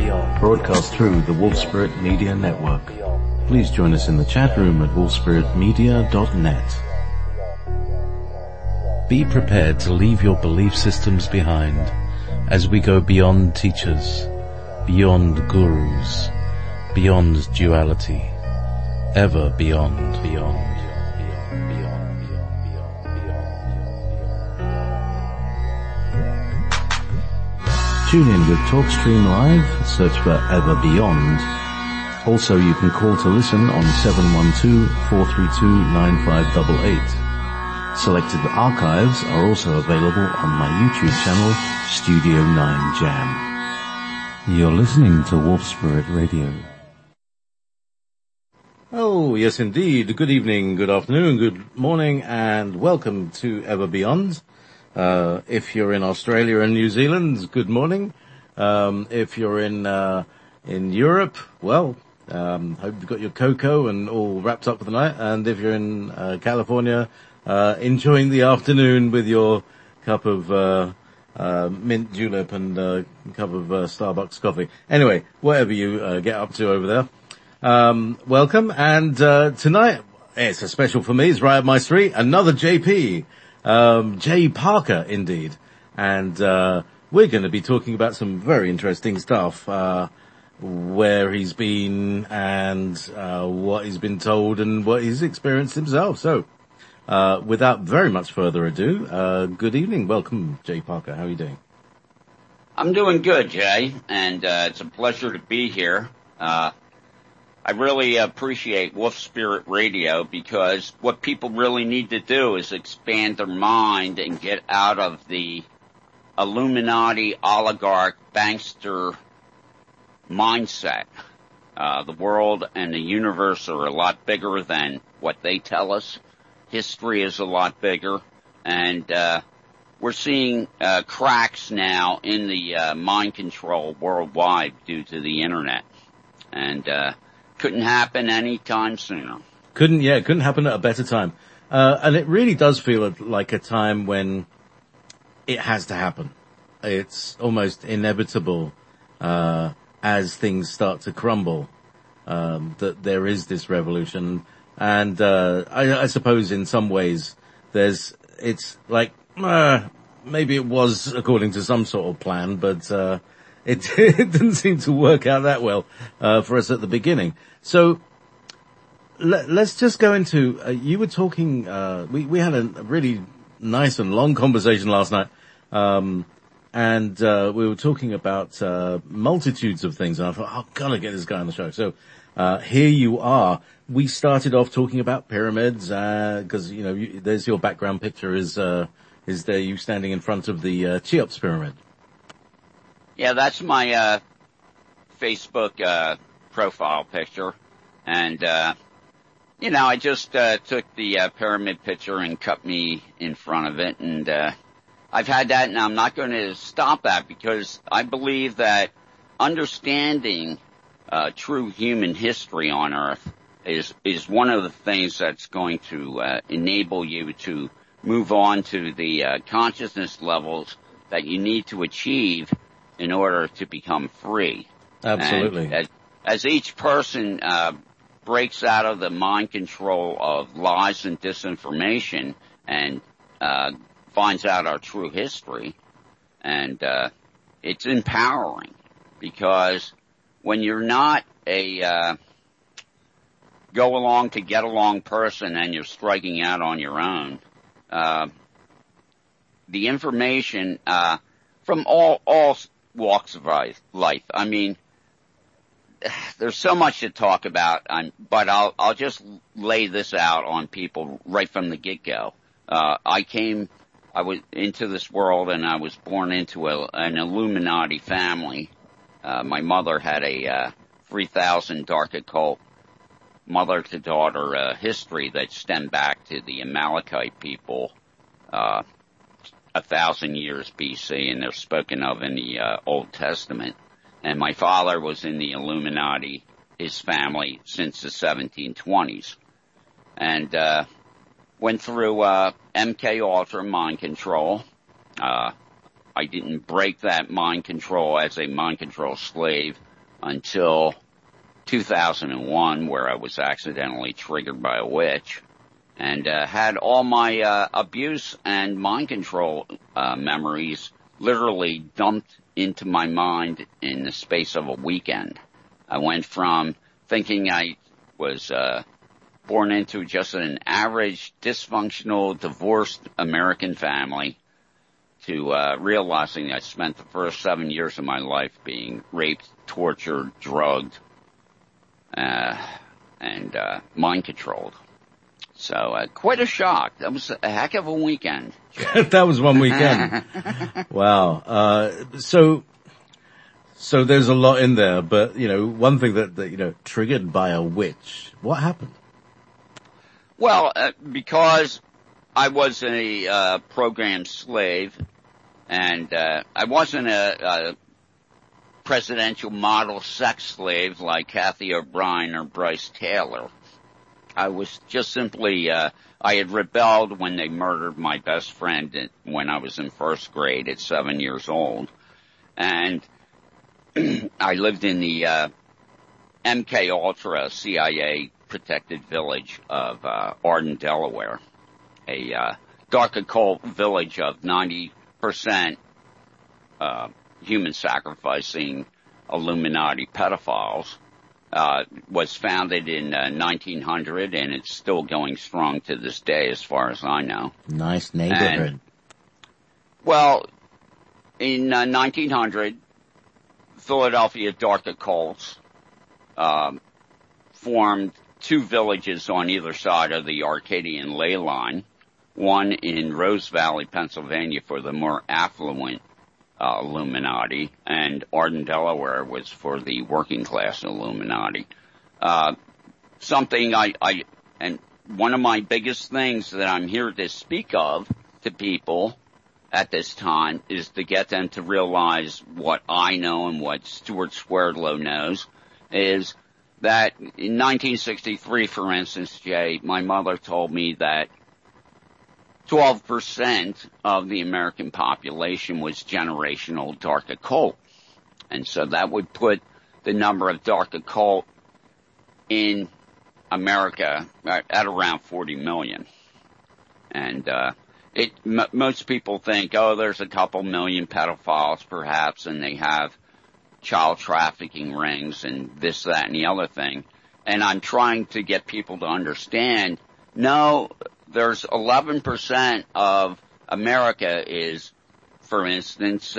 broadcast through the Wolf Spirit Media Network. Please join us in the chat room at wolfspiritmedia.net. Be prepared to leave your belief systems behind as we go beyond teachers, beyond gurus, beyond duality, ever beyond. Tune in with TalkStream Live, search for Ever Beyond. Also, you can call to listen on 712-432-9588. Selected archives are also available on my YouTube channel, Studio 9 Jam. You're listening to Wolf Spirit Radio. Oh, yes indeed. Good evening, good afternoon, good morning, and welcome to Ever Beyond. If you're in Australia and New Zealand, good morning. If you're in Europe, well, hope you've got your cocoa and all wrapped up for the night. And if you're in California, enjoying the afternoon with your cup of mint julep and a cup of Starbucks coffee. Anyway, whatever you get up to over there, welcome. And tonight, it's a special for me. It's right up my street. Another JP. Jay Parker, indeed. And we're going to be talking about some very interesting stuff, where he's been and what he's been told and what he's experienced himself. So, without very much further ado, good evening. Welcome, Jay Parker. How are you doing? I'm doing good, Jay, and it's a pleasure to be here. I really appreciate Wolf Spirit Radio because what people really need to do is expand their mind and get out of the Illuminati, oligarch, bankster mindset. The world and the universe are a lot bigger than what they tell us. History is a lot bigger, and we're seeing cracks now in the mind control worldwide due to the internet. And couldn't happen any time sooner. Couldn't happen at a better time. And it really does feel like a time when it has to happen. It's almost inevitable, as things start to crumble, that there is this revolution. And, I suppose in some ways it's like, maybe it was according to some sort of plan, but, it didn't seem to work out that well, for us at the beginning. So, let's just go into, you were talking, we had a really nice and long conversation last night, and we were talking about, multitudes of things, and I thought, I've got to get this guy on the show. So, here you are. We started off talking about pyramids, cause, there's your background picture is there you standing in front of the, Cheops pyramid. Yeah, that's my Facebook profile picture. And I just took the pyramid picture and cut me in front of it, and I've had that, and I'm not going to stop that because I believe that understanding true human history on Earth is one of the things that's going to enable you to move on to the consciousness levels that you need to achieve in order to become free. Absolutely. And as each person breaks out of the mind control of lies and disinformation and finds out our true history, and it's empowering because when you're not a go along to get along person and you're striking out on your own, the information from all walks of life. I mean, there's so much to talk about, but I'll just lay this out on people right from the get-go. I was into this world, and I was born into an Illuminati family. My mother had a 3000 dark occult mother-to-daughter history that stemmed back to the Amalekite people 1,000 years BC, and they're spoken of in the Old Testament. And my father was in the Illuminati, his family, since the 1720s. And went through MK Ultra mind control. I didn't break that mind control as a mind control slave. until 2001, where I was accidentally triggered by a witch, and had all my abuse and mind control memories literally dumped into my mind in the space of a weekend. I went from thinking I was born into just an average, dysfunctional, divorced American family to realizing I spent the first 7 years of my life being raped, tortured, drugged, and mind controlled. So quite a shock. That was a heck of a weekend. That was one weekend. Wow. So there's a lot in there, but one thing that triggered by a witch. What happened? Well, because I was a programmed slave, and I wasn't a presidential model sex slave like Kathy O'Brien or Bryce Taylor. I was just simply, I had rebelled when they murdered my best friend when I was in first grade at 7 years old. And I lived in the MK Ultra CIA protected village of Arden, Delaware, a dark occult village of 90% human sacrificing Illuminati pedophiles. Was founded in 1900, and it's still going strong to this day as far as I know. Nice neighborhood. And, well, in 1900, Philadelphia Dark Occults formed two villages on either side of the Arcadian ley line, one in Rose Valley, Pennsylvania for the more affluent Illuminati, and Arden, Delaware was for the working class Illuminati. Something and one of my biggest things that I'm here to speak of to people at this time is to get them to realize what I know and what Stuart Swerdlow knows is that in 1963, for instance, Jay, my mother told me that 12% of the American population was generational dark occult. And so that would put the number of dark occult in America at around 40 million. And most people think, there's a couple million pedophiles perhaps, and they have child trafficking rings and this, that, and the other thing. And I'm trying to get people to understand, no, there's 11% of America is, for instance,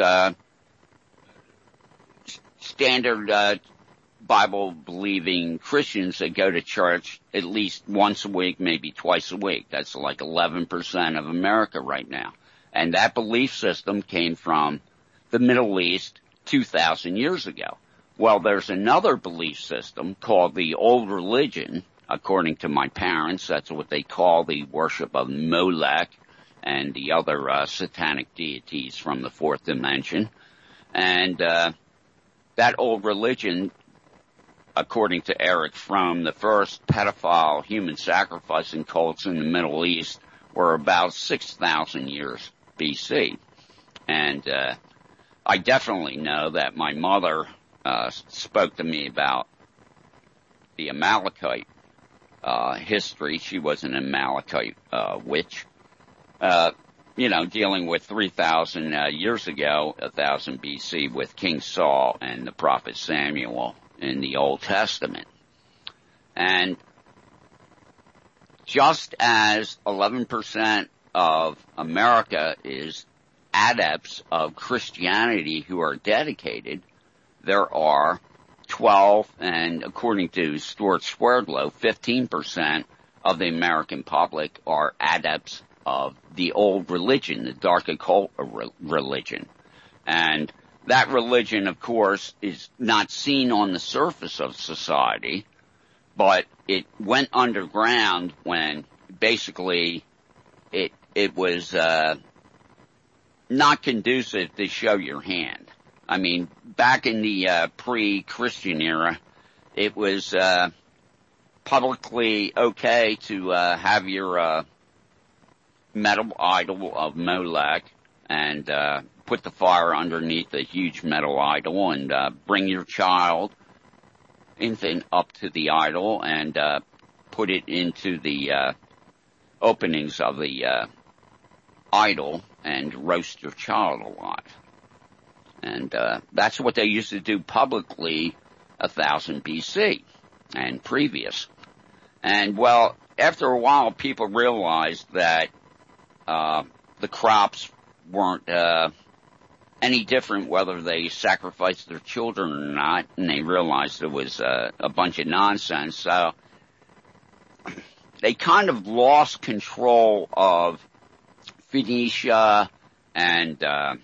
standard Bible-believing Christians that go to church at least once a week, maybe twice a week. That's like 11% of America right now. And that belief system came from the Middle East 2,000 years ago. Well, there's another belief system called the Old Religion. According to my parents, that's what they call the worship of Molech and the other satanic deities from the fourth dimension. And that old religion, according to Eric Fromm, the first pedophile human sacrificing cults in the Middle East were about 6,000 years BC. And I definitely know that my mother spoke to me about the Amalekite history. She was an Amalekite witch, dealing with 3,000 years ago, 1,000 BC, with King Saul and the prophet Samuel in the Old Testament. And just as 11% of America is adepts of Christianity who are dedicated, there are 12, and according to Stuart Swerdlow, 15% of the American public are adepts of the old religion, the dark occult religion. And that religion, of course, is not seen on the surface of society, but it went underground when basically it was not conducive to show your hand. I mean, back in the pre-Christian era, it was publicly okay to have your metal idol of Molech and put the fire underneath a huge metal idol and bring your child infant up to the idol and put it into the openings of the idol and roast your child alive. And that's what they used to do publicly 1000 BC and previous. And, well, after a while, people realized that the crops weren't any different whether they sacrificed their children or not, and they realized it was a bunch of nonsense. So they kind of lost control of Phoenicia and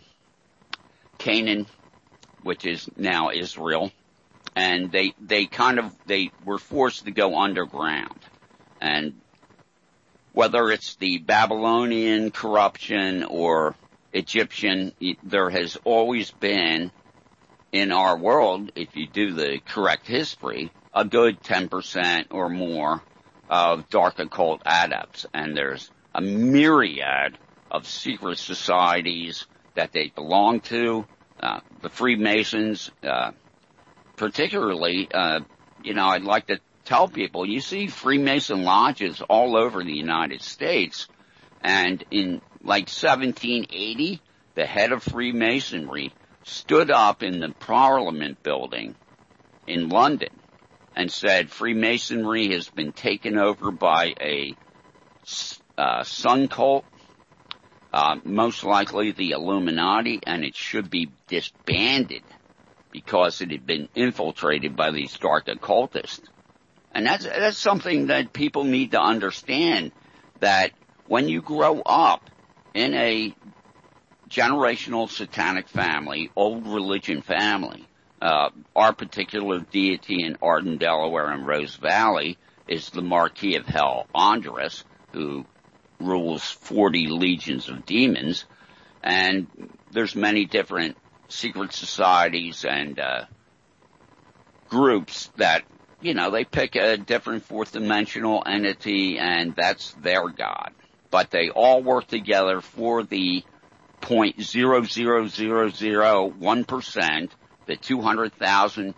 Canaan, which is now Israel, and they were forced to go underground. And whether it's the Babylonian corruption or Egyptian, there has always been in our world, if you do the correct history, a good 10% or more of dark occult adepts. And there's a myriad of secret societies that they belong to. The Freemasons, particularly, I'd like to tell people, you see Freemason lodges all over the United States, and in like 1780, the head of Freemasonry stood up in the Parliament building in London and said Freemasonry has been taken over by a sun cult, most likely the Illuminati, and it should be disbanded because it had been infiltrated by these dark occultists. And that's something that people need to understand, that when you grow up in a generational satanic family, old religion family, our particular deity in Arden, Delaware and Rose Valley is the Marquis of Hell, Andres, who rules 40 legions of demons. And there's many different secret societies and groups that, they pick a different fourth dimensional entity and that's their god. But they all work together for the 0.00001%, the 200,000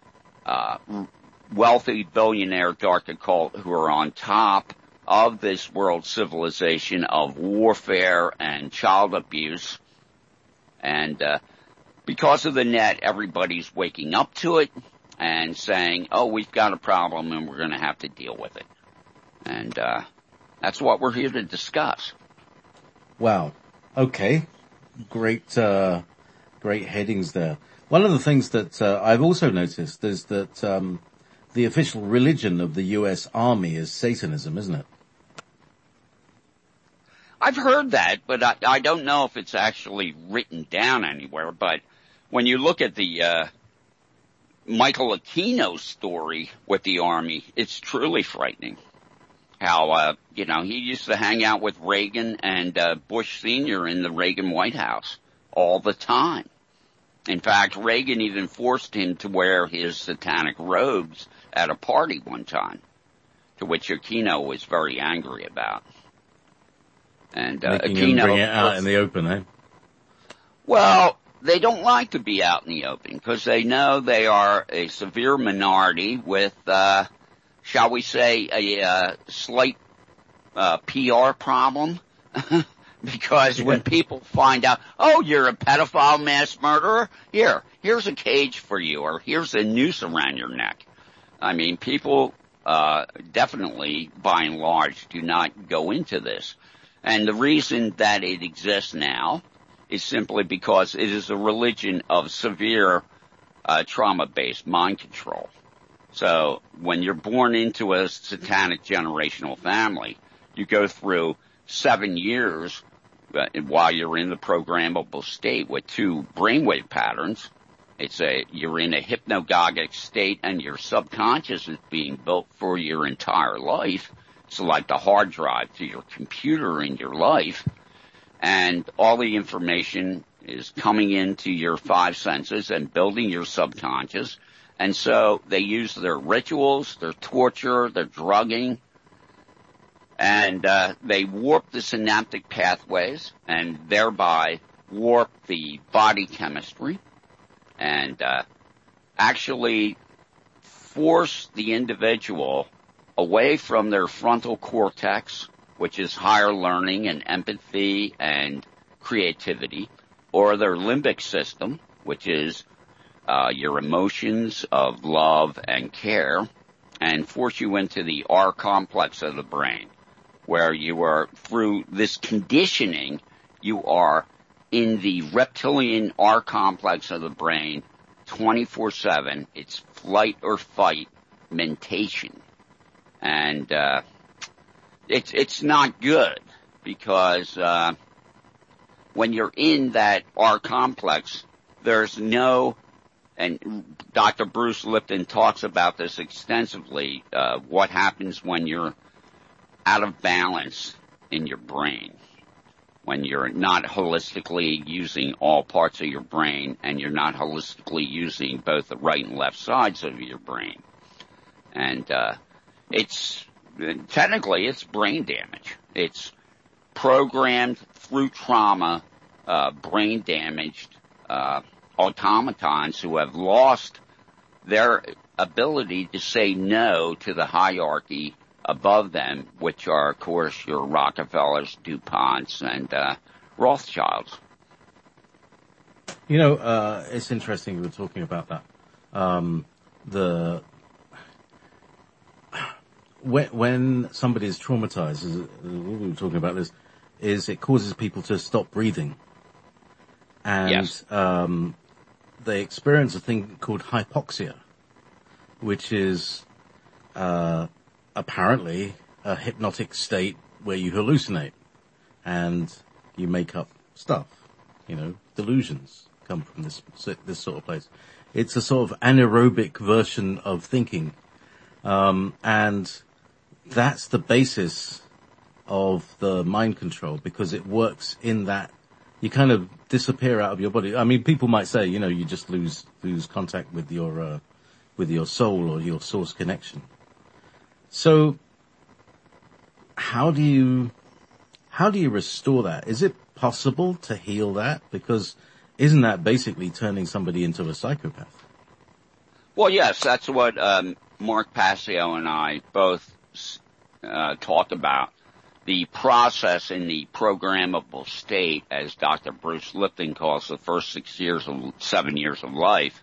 wealthy billionaire dark occult who are on top of this world civilization of warfare and child abuse. And because of the net, everybody's waking up to it and saying, oh, we've got a problem and we're going to have to deal with it. And that's what we're here to discuss. Wow. Okay. Great headings there. One of the things that I've also noticed is that the official religion of the U.S. Army is Satanism, isn't it? I've heard that, but I don't know if it's actually written down anywhere. But when you look at the Michael Aquino story with the Army, it's truly frightening. How, he used to hang out with Reagan and Bush Sr. in the Reagan White House all the time. In fact, Reagan even forced him to wear his satanic robes at a party one time, to which Aquino was very angry about. And Making Aquino him bring it out in the open, eh? Well, they don't like to be out in the open because they know they are a severe minority with, shall we say, a slight PR problem. Because when people find out, oh, you're a pedophile mass murderer, here's a cage for you, or here's a noose around your neck. I mean, people definitely, by and large, do not go into this. And the reason that it exists now is simply because it is a religion of severe trauma-based mind control. So when you're born into a satanic generational family, you go through 7 years while you're in the programmable state with 2 brainwave patterns. You're in a hypnagogic state and your subconscious is being built for your entire life. It's like the hard drive to your computer in your life. And all the information is coming into your 5 senses and building your subconscious. And so they use their rituals, their torture, their drugging, and they warp the synaptic pathways and thereby warp the body chemistry and actually force the individual away from their frontal cortex, which is higher learning and empathy and creativity, or their limbic system, which is your emotions of love and care, and force you into the R complex of the brain, where you are, through this conditioning, you are in the reptilian R complex of the brain 24/7. It's flight or fight mentation. And it's not good, because when you're in that R complex, there's no, and Dr. Bruce Lipton talks about this extensively, what happens when you're out of balance in your brain, when you're not holistically using all parts of your brain, and you're not holistically using both the right and left sides of your brain. And technically it's brain damage. It's programmed through trauma, brain damaged automatons who have lost their ability to say no to the hierarchy above them, which are, of course, your Rockefellers, DuPonts, and Rothschilds. You know, it's interesting you were talking about that. When somebody is traumatized, we were talking about this, is it causes people to stop breathing. And yes. They experience a thing called hypoxia, which is apparently a hypnotic state where you hallucinate and you make up stuff. You know, delusions come from this sort of place. It's a sort of anaerobic version of thinking. And that's the basis of the mind control, because it works in that you kind of disappear out of your body. I mean, people might say, you know, you just lose contact with your soul or your source connection. So how do you restore that? Is it possible to heal that? Because isn't that basically turning somebody into a psychopath? Well, yes, that's what Mark Passio and I both talk about. The process in the programmable state, as Dr. Bruce Lipton calls the first 7 years of life.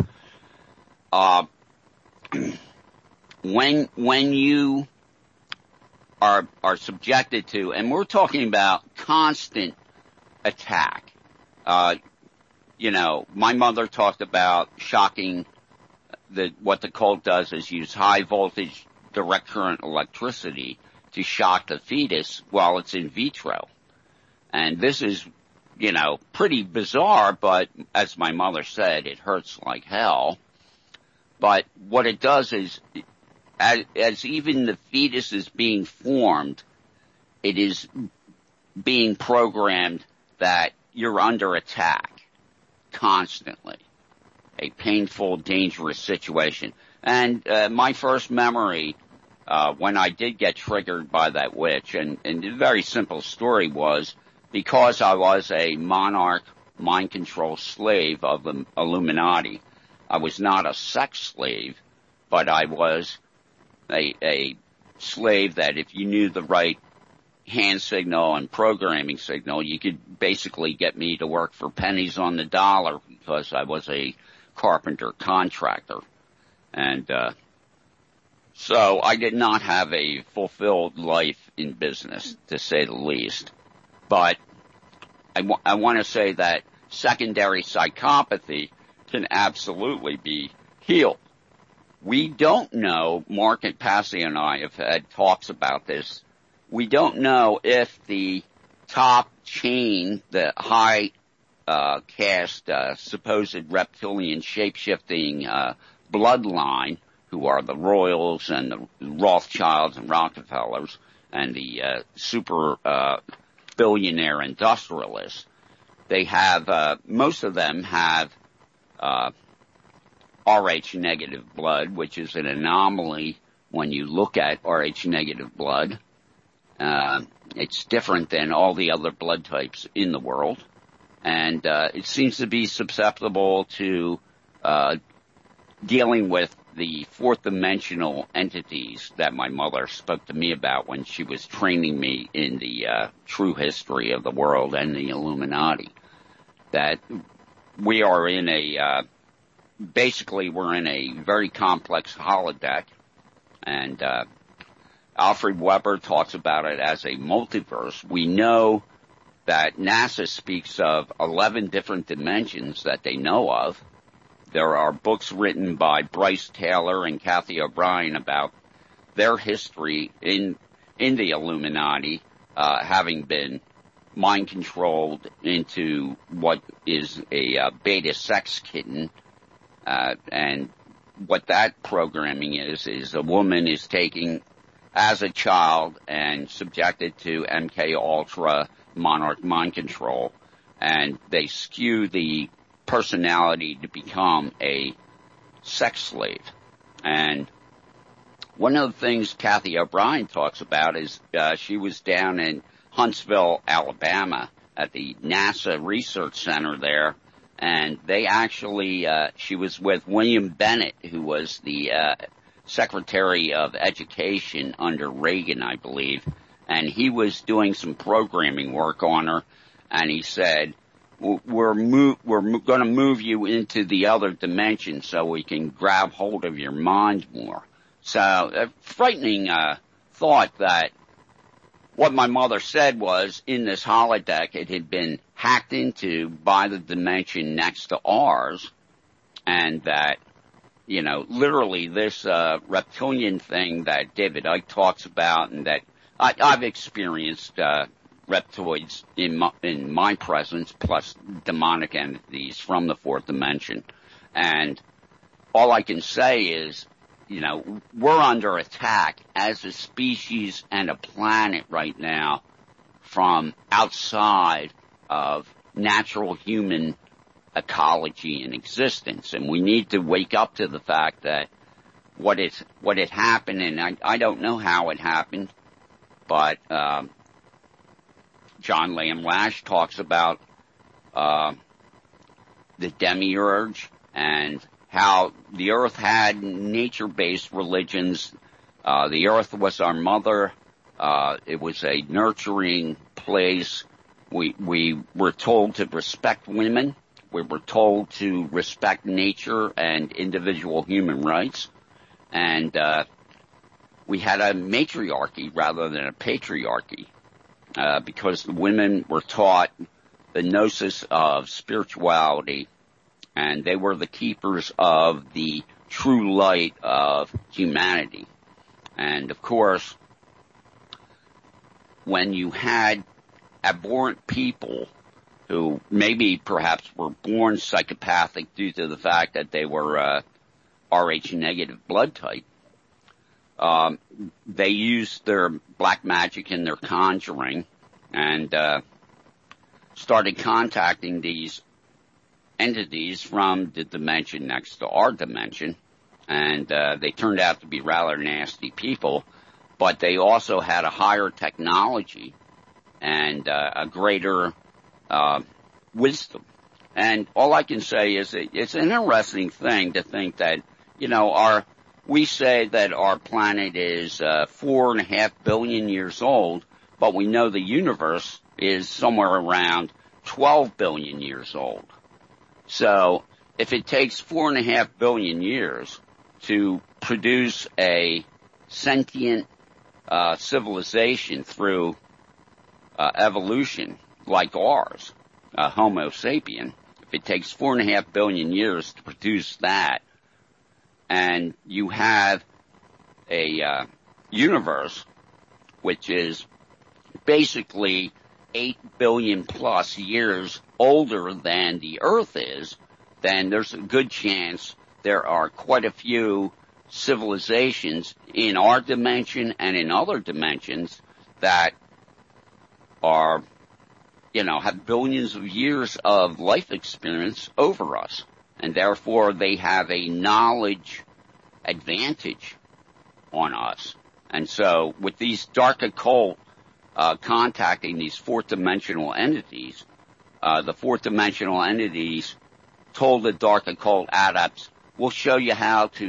When you are subjected to, and we're talking about constant attack. You know, my mother talked about shocking. What the cult does is use high voltage direct current electricity to shock the fetus while it's in vitro. And this is, you know, pretty bizarre, but as my mother said, it hurts like hell. But what it does is, as even the fetus is being formed, it is being programmed that you're under attack constantly. A painful, dangerous situation. And my first memory, when I did get triggered by that witch, and the very simple story was, because I was a monarch mind control slave of the Illuminati, I was not a sex slave, but I was a slave that if you knew the right hand signal and programming signal, you could basically get me to work for pennies on the dollar, because I was a carpenter contractor. And so I did not have a fulfilled life in business, to say the least. But I want to say that secondary psychopathy can absolutely be healed. We don't know, Mark and Passy and I have had talks about this, we don't know if the top chain, the high caste, supposed reptilian shape-shifting bloodline, who are the Royals and the Rothschilds and Rockefellers and the super billionaire industrialists, they have, most of them have Rh negative blood, which is an anomaly when you look at Rh negative blood. It's different than all the other blood types in the world. And it seems to be susceptible to dealing with the fourth dimensional entities that my mother spoke to me about when she was training me in the true history of the world and the Illuminati. That we are in basically we're in a very complex holodeck, and Alfred Weber talks about it as a multiverse. We know that NASA speaks of 11 different dimensions that they know of. There are books written by Bryce Taylor and Kathy O'Brien about their history in the Illuminati, having been mind controlled into what is a beta sex kitten, and what that programming is a woman is taking as a child and subjected to MK Ultra monarch mind control, and they skew the personality to become a sex slave. And one of the things Kathy O'Brien talks about is she was down in Huntsville, Alabama at the NASA Research Center there, and they actually, she was with William Bennett, who was the Secretary of Education under Reagan, I believe, and he was doing some programming work on her, and he said, we're going to move you into the other dimension so we can grab hold of your mind more. So a frightening thought that what my mother said was in this holodeck it had been hacked into by the dimension next to ours, and that, you know, literally this reptilian thing that David Icke talks about, and that I've experienced reptoids in my presence, plus demonic entities from the fourth dimension. And all I can say is, you know, we're under attack as a species and a planet right now from outside of natural human ecology and existence. And we need to wake up to the fact that what had happened, and I don't know how it happened, but John Lamb Lash talks about the demiurge and how the earth had nature-based religions. The earth was our mother. It was a nurturing place. We were told to respect women. We were told to respect nature and individual human rights. And we had a matriarchy rather than a patriarchy, because the women were taught the gnosis of spirituality, and they were the keepers of the true light of humanity. And of course, when you had abhorrent people who maybe perhaps were born psychopathic due to the fact that they were Rh negative blood type, they used their black magic and their conjuring and started contacting these entities from the dimension next to our dimension, and they turned out to be rather nasty people, but they also had a higher technology and a greater wisdom. And all I can say is it's an interesting thing to think that, you know, we say that our planet is 4.5 billion years old, but we know the universe is somewhere around 12 billion years old. So if it takes 4.5 billion years to produce a sentient civilization through evolution like ours, Homo sapien, if it takes 4.5 billion years to produce that, and you have a universe which is basically 8 billion plus years older than the Earth is, then there's a good chance there are quite a few civilizations in our dimension and in other dimensions that are, you know, have billions of years of life experience over us. And therefore they have a knowledge advantage on us. And so with these dark occult contacting these fourth dimensional entities, the fourth dimensional entities told the dark occult adepts, we'll show you how to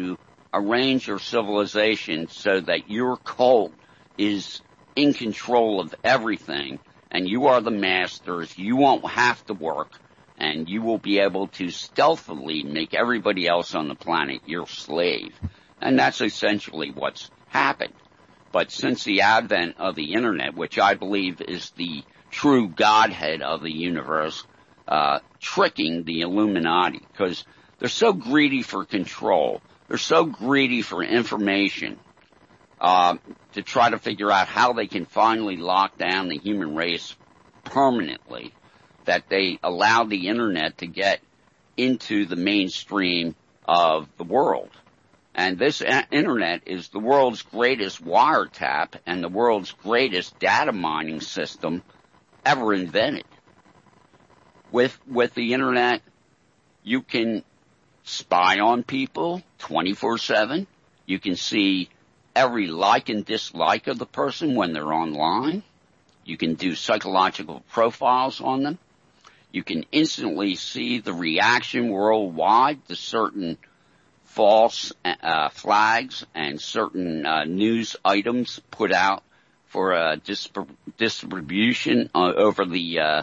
arrange your civilization so that your cult is in control of everything, and you are the masters. You won't have to work, and you will be able to stealthily make everybody else on the planet your slave. And that's essentially what's happened. But since the advent of the Internet, which I believe is the true godhead of the universe, tricking the Illuminati, because they're so greedy for control, they're so greedy for information, to try to figure out how they can finally lock down the human race permanently, that they allow the Internet to get into the mainstream of the world. And this Internet is the world's greatest wiretap and the world's greatest data mining system ever invented. With the Internet, you can spy on people 24/7. You can see every like and dislike of the person when they're online. You can do psychological profiles on them. You can instantly see the reaction worldwide to certain false flags and certain news items put out for distribution over the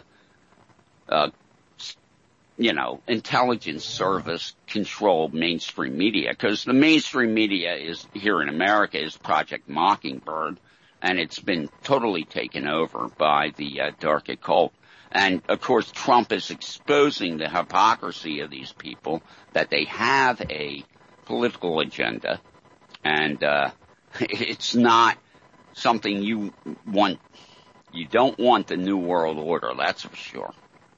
intelligence service controlled mainstream media, because the mainstream media is here in America is Project Mockingbird, and it's been totally taken over by the dark occult. And of course, Trump is exposing the hypocrisy of these people, that they have a political agenda, and it's not something you want. You don't want the New World Order, that's for sure.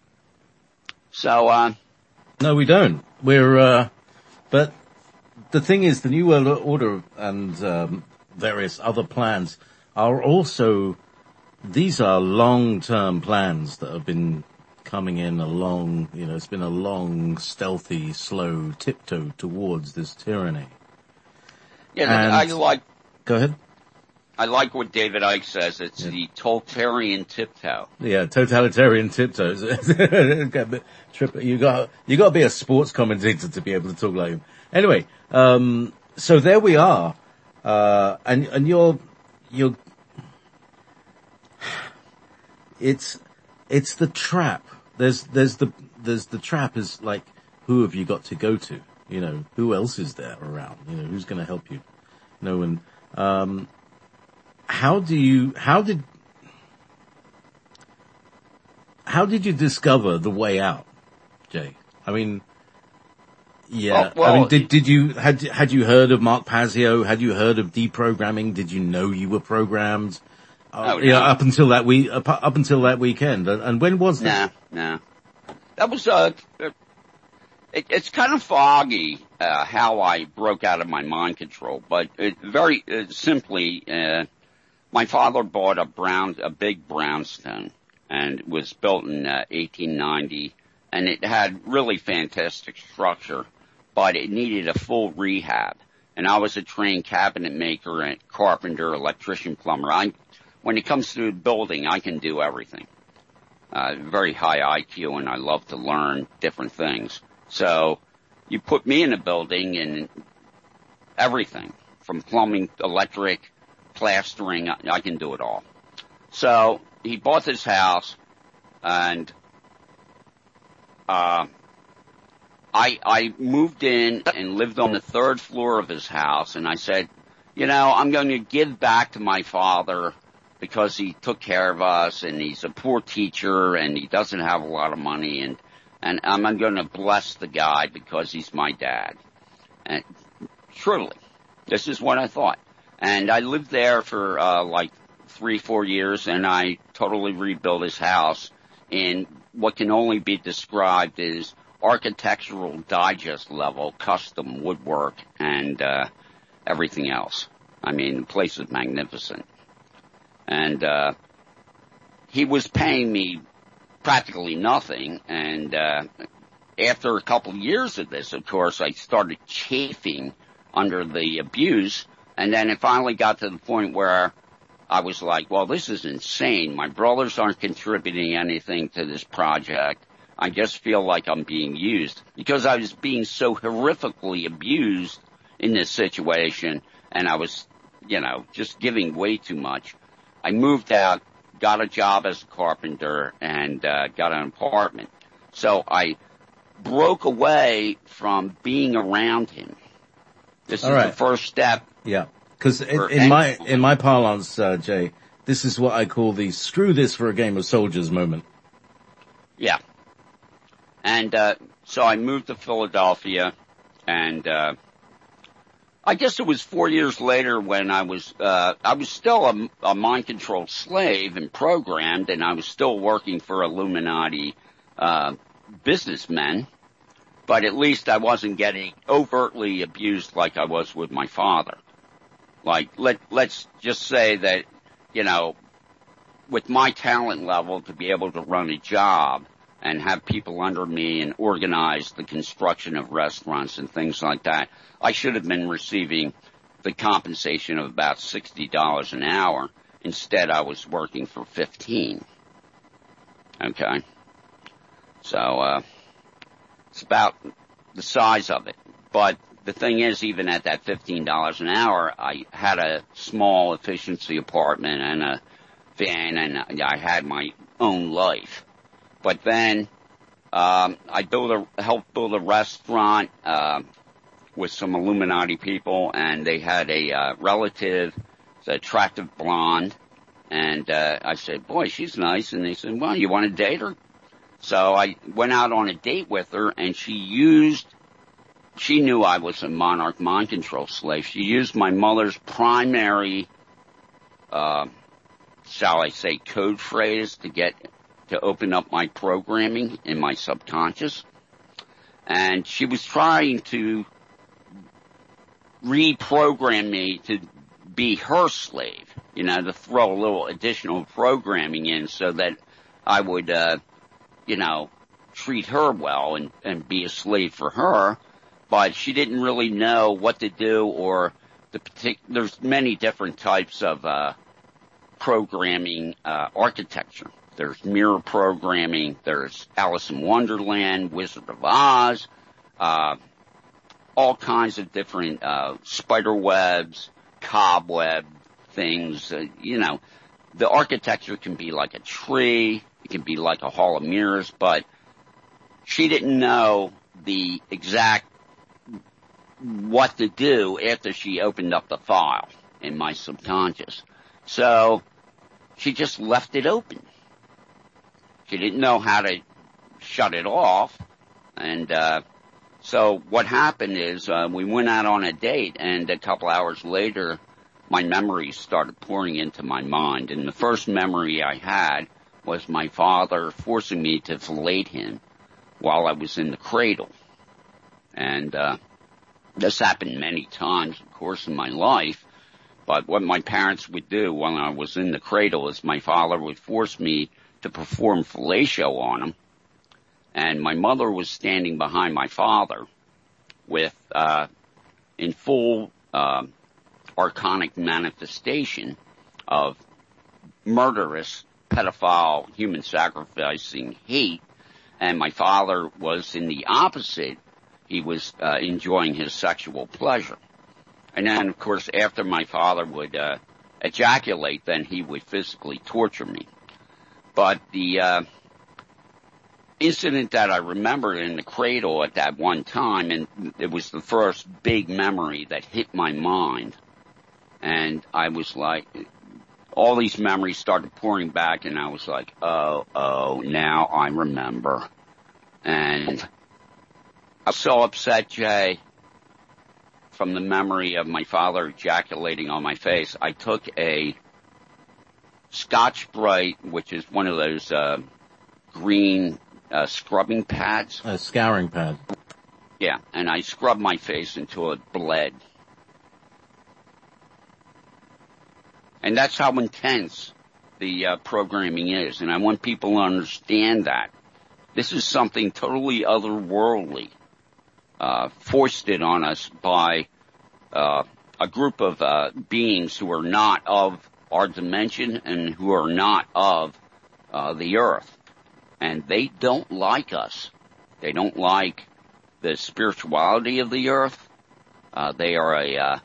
So, no, we don't. But the thing is, the New World Order and various other plans are also, these are long-term plans that have been coming in it's been a long, stealthy, slow tiptoe towards this tyranny. Yeah, Go ahead. I like what David Icke says. It's the totalitarian tiptoe. Yeah, totalitarian tiptoes. You got to be a sports commentator to be able to talk like him. Anyway, so there we are. And you're, it's the trap. There's the trap is like, who have you got to go to? Who else is there around? Who's going to help you? No one. How did you discover the way out, Jay? I mean, yeah. Well, I mean, had you heard of Mark Pazio? Had you heard of deprogramming? Did you know you were programmed? No. Up until that weekend. And when was that? No. That was, it's kind of foggy, how I broke out of my mind control, but very simply, my father bought a big brownstone, and it was built in 1890, and it had really fantastic structure, but it needed a full rehab. And I was a trained cabinet maker and carpenter, electrician, plumber. When it comes to building, I can do everything. Very high IQ, and I love to learn different things. So you put me in a building and everything, from plumbing, electric, plastering, I can do it all. So he bought this house, and I moved in and lived on the third floor of his house, and I said, I'm going to give back to my father because he took care of us, and he's a poor teacher, and he doesn't have a lot of money, and I'm going to bless the guy because he's my dad. And truly, this is what I thought. And I lived there for 3-4 years, and I totally rebuilt his house in what can only be described as Architectural Digest level custom woodwork and everything else. I mean, the place is magnificent. And he was paying me practically nothing, and after a couple of years of this, of course, I started chafing under the abuse. And then it finally got to the point where I was like, well, this is insane. My brothers aren't contributing anything to this project. I just feel like I'm being used, because I was being so horrifically abused in this situation, and I was, just giving way too much. I moved out, got a job as a carpenter, and got an apartment. So I broke away from being around him. This is the first step. Yeah, because in my parlance, Jay, this is what I call the "screw this for a game of soldiers" moment. Yeah, and so I moved to Philadelphia, and I guess it was 4 years later when I was still a mind control slave and programmed, and I was still working for Illuminati businessmen. But at least I wasn't getting overtly abused like I was with my father. Like, let's just say that, with my talent level to be able to run a job and have people under me and organize the construction of restaurants and things like that, I should have been receiving the compensation of about $60 an hour. Instead, I was working for $15. Okay? So, it's about the size of it. But the thing is, even at that $15 an hour, I had a small efficiency apartment and a van, and I had my own life. But then I helped build a restaurant with some Illuminati people, and they had a relative, an attractive blonde, and I said, boy, she's nice. And they said, well, you want to date her? So I went out on a date with her, and she knew I was a Monarch mind control slave. She used my mother's primary, shall I say, code phrase to open up my programming in my subconscious. And she was trying to reprogram me to be her slave, to throw a little additional programming in so that I would, treat her well and be a slave for her. But she didn't really know what to do, or there's many different types of programming architecture. There's mirror programming, there's Alice in Wonderland, Wizard of Oz, all kinds of different spider webs, cobweb things. The architecture can be like a tree, it can be like a hall of mirrors, but she didn't know the exact what to do after she opened up the file in my subconscious. So she just left it open. She didn't know how to shut it off. And so what happened is we went out on a date, and a couple hours later, my memories started pouring into my mind. And the first memory I had was my father forcing me to fillet him while I was in the cradle. And this happened many times, of course, in my life. But what my parents would do when I was in the cradle is my father would force me to perform fellatio on him. And my mother was standing behind my father with, in full archonic manifestation of murderous, pedophile, human sacrificing hate. And my father was in the opposite. He was enjoying his sexual pleasure. And then, of course, after my father would ejaculate, then he would physically torture me. But the incident that I remember in the cradle at that one time, and it was the first big memory that hit my mind, and I was like, all these memories started pouring back, and I was like, oh, now I remember. And I was so upset, Jay, from the memory of my father ejaculating on my face. I took a Scotch-Brite, which is one of those green scrubbing pads. A scouring pad. Yeah, and I scrubbed my face until it bled. And that's how intense the programming is, and I want people to understand that. This is something totally otherworldly, foisted on us by a group of beings who are not of our dimension and who are not of the earth. And they don't like us. They don't like the spirituality of the earth. They are a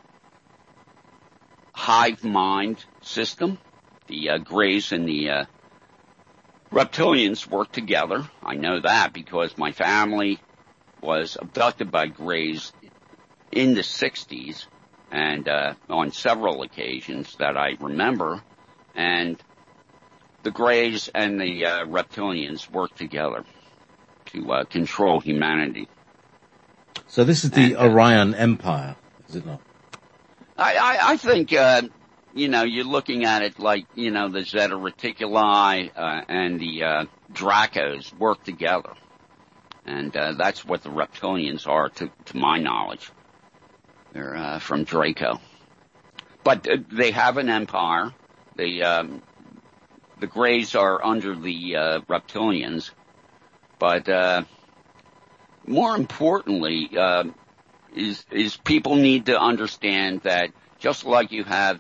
hive mind system. The Greys and the reptilians work together. I know that because my family was abducted by Greys in the 60s and on several occasions that I remember. And the Greys and the reptilians work together to control humanity. So this is the Orion Empire, is it not? I think, you're looking at it like, the Zeta Reticuli and the Dracos work together. And that's what the reptilians are, to my knowledge. They're from Draco. But they have an empire. The Greys are under the reptilians. But more importantly, is people need to understand that just like you have,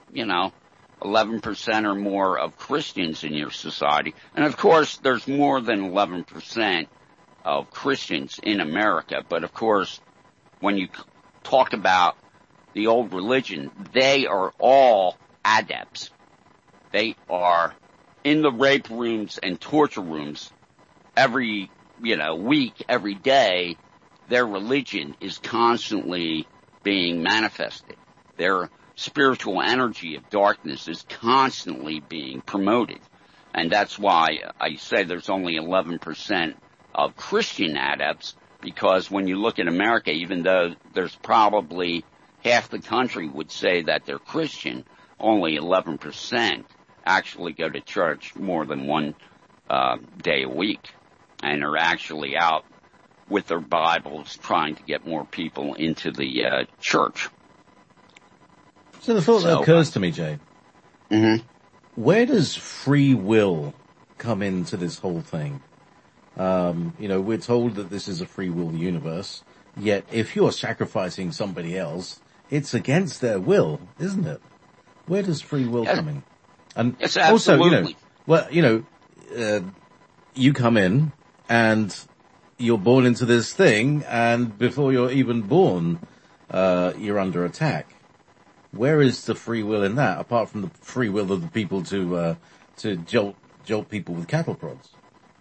11% or more of Christians in your society, and of course there's more than 11% of Christians in America, but of course when you talk about the old religion, they are all adepts. They are in the rape rooms and torture rooms every, week, every day. Their religion is constantly being manifested. Their spiritual energy of darkness is constantly being promoted. And that's why I say there's only 11% of Christian adepts, because when you look at America, even though there's probably half the country would say that they're Christian, only 11% actually go to church more than one day a week and are actually out with their Bibles trying to get more people into the church. So the thought that occurs to me, Jay, where does free will come into this whole thing? We're told that this is a free will universe, yet if you're sacrificing somebody else, it's against their will, isn't it? Where does free will come in? And yes, also, absolutely. You come in and you're born into this thing, and before you're even born, you're under attack. Where is the free will in that, apart from the free will of the people to jolt people with cattle prods?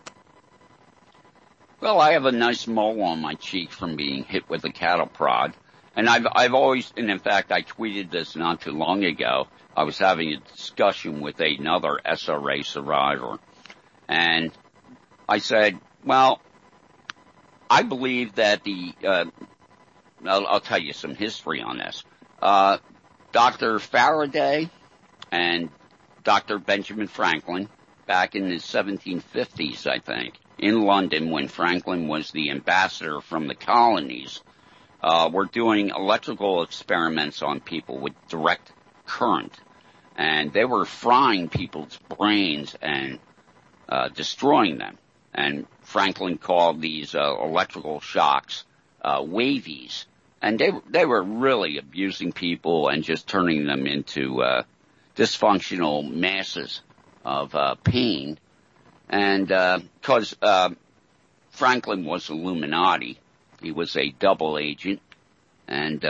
Well, I have a nice mole on my cheek from being hit with a cattle prod. And I've always, and in fact, I tweeted this not too long ago. I was having a discussion with another SRA survivor. And I said, well, I believe that I'll tell you some history on this. Dr. Faraday and Dr. Benjamin Franklin, back in the 1750s, I think, in London, when Franklin was the ambassador from the colonies, were doing electrical experiments on people with direct current. And they were frying people's brains and destroying them. And Franklin called these electrical shocks wavies. And they were really abusing people and just turning them into dysfunctional masses of pain. And because Franklin was Illuminati, he was a double agent, and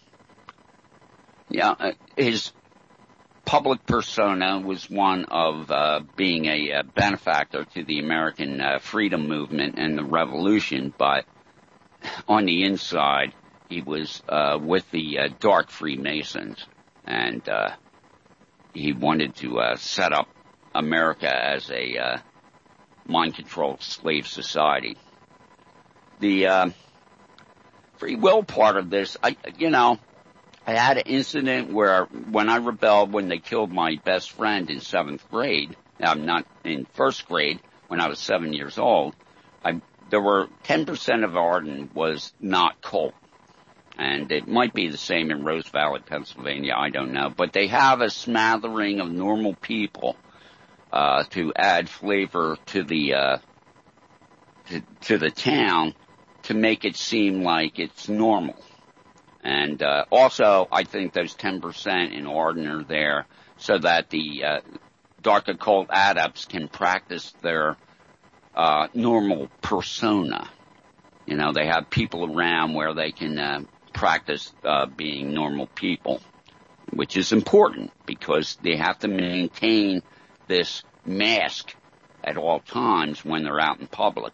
his public persona was one of being a benefactor to the American freedom movement and the revolution, but on the inside, he was with the dark Freemasons, and he wanted to set up America as a mind-controlled slave society. The free will part of this, I had an incident where when I rebelled, when they killed my best friend in 7th grade, not in 1st grade, when I was 7 years old, there were 10% of Arden was not cult. And it might be the same in Rose Valley, Pennsylvania, I don't know. But they have a smattering of normal people to add flavor to the to the town to make it seem like it's normal. And also, I think those 10% in Arden are there so that the dark occult adepts can practice their normal persona. They have people around where they can practice being normal people, which is important because they have to maintain this mask at all times when they're out in public.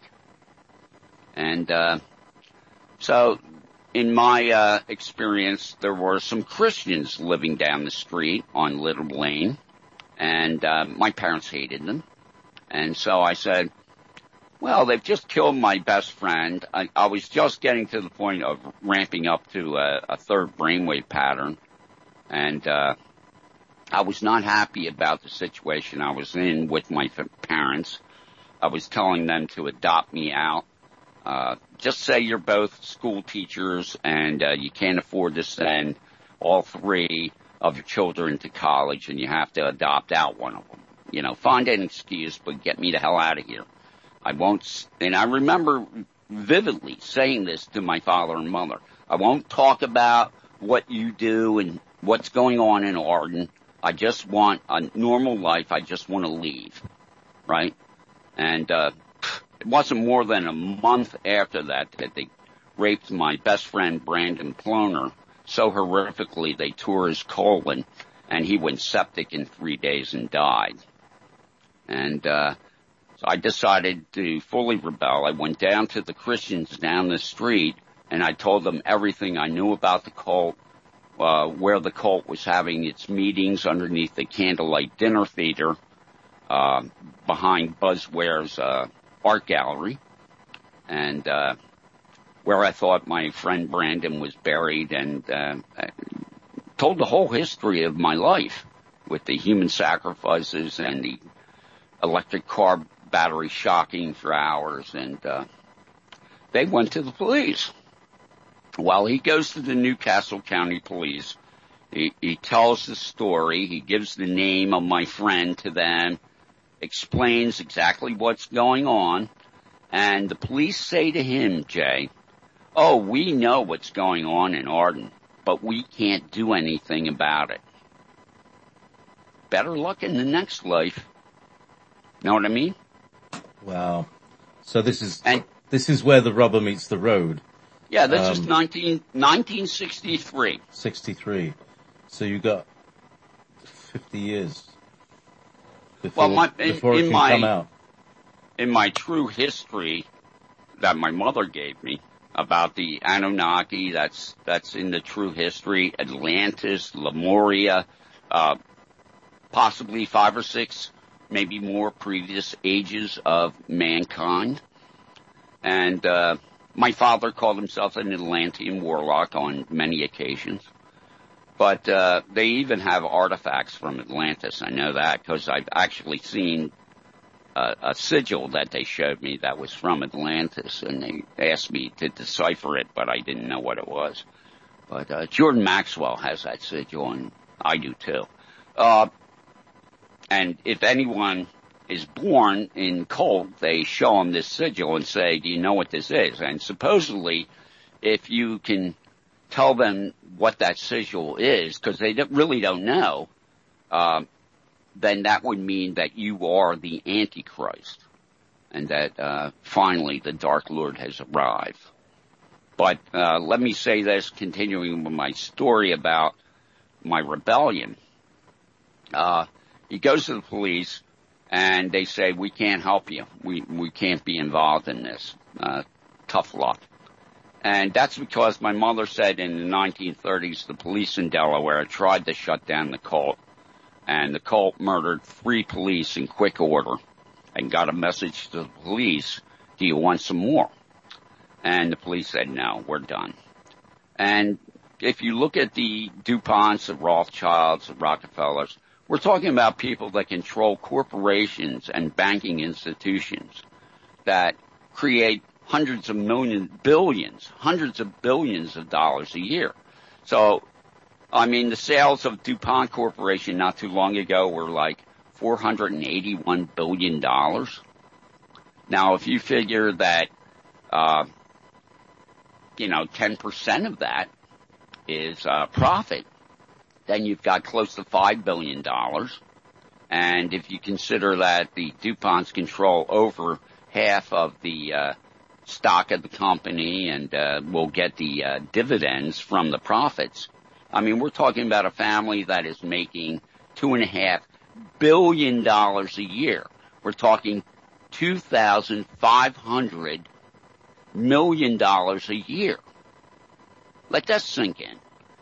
And so in my experience, there were some Christians living down the street on Little Lane, and my parents hated them. And so I said, well, they've just killed my best friend. I was just getting to the point of ramping up to a third brainwave pattern, and I was not happy about the situation I was in with my parents. I was telling them to adopt me out. Just say you're both school teachers and you can't afford to send all three of your children to college, and you have to adopt out one of them. You know, find an excuse, but get me the hell out of here. I won't, and I remember vividly saying this to my father and mother. I won't talk about what you do and what's going on in Arden. I just want a normal life. I just want to leave, right? And it wasn't more than a month after that they raped my best friend, Brandon Ploner, so horrifically they tore his colon, and he went septic in 3 days and died. And so I decided to fully rebel. I went down to the Christians down the street, and I told them everything I knew about the cult, where the cult was having its meetings underneath the Candlelight Dinner Theater, behind Buzzware's art gallery, and where I thought my friend Brandon was buried, and told the whole history of my life with the human sacrifices and the electric car battery shocking for hours, and they went to the police. Well, he goes to the Newcastle County Police. He tells the story. He gives the name of my friend to them, explains exactly what's going on, and the police say to him, Jay, oh, we know what's going on in Arden, but we can't do anything about it. Better luck in the next life. Know what I mean? Wow. So this is where the rubber meets the road. Yeah, this is 1963. 63. So you got 50 years before it can come out. In my true history that my mother gave me about the Anunnaki, that's in the true history, Atlantis, Lemuria, possibly 5 or 6, maybe more previous ages of mankind. And my father called himself an Atlantean warlock on many occasions. But they even have artifacts from Atlantis. I know that because I've actually seen a sigil that they showed me that was from Atlantis, and they asked me to decipher it, but I didn't know what it was. But Jordan Maxwell has that sigil, and I do too. And if anyone is born in cult, they show them this sigil and say, do you know what this is? And supposedly, if you can tell them what that sigil is, because they really don't know, then that would mean that you are the Antichrist, and that finally the Dark Lord has arrived. But let me say this, continuing with my story about my rebellion. He goes to the police, and they say, we can't help you. We can't be involved in this. Tough luck. And that's because my mother said in the 1930s the police in Delaware tried to shut down the cult. And the cult murdered 3 police in quick order and got a message to the police, do you want some more? And the police said, no, we're done. And if you look at the DuPonts, the Rothschilds, the Rockefellers, we're talking about people that control corporations and banking institutions that create hundreds of billions of dollars a year. So, I mean, the sales of DuPont Corporation not too long ago were like $481 billion. Now, if you figure that, 10% of that is profit, then you've got close to $5 billion. And if you consider that the DuPonts control over half of the stock of the company and will get the dividends from the profits. I mean, we're talking about a family that is making $2.5 billion a year. We're talking $2,500 million a year. Let that sink in.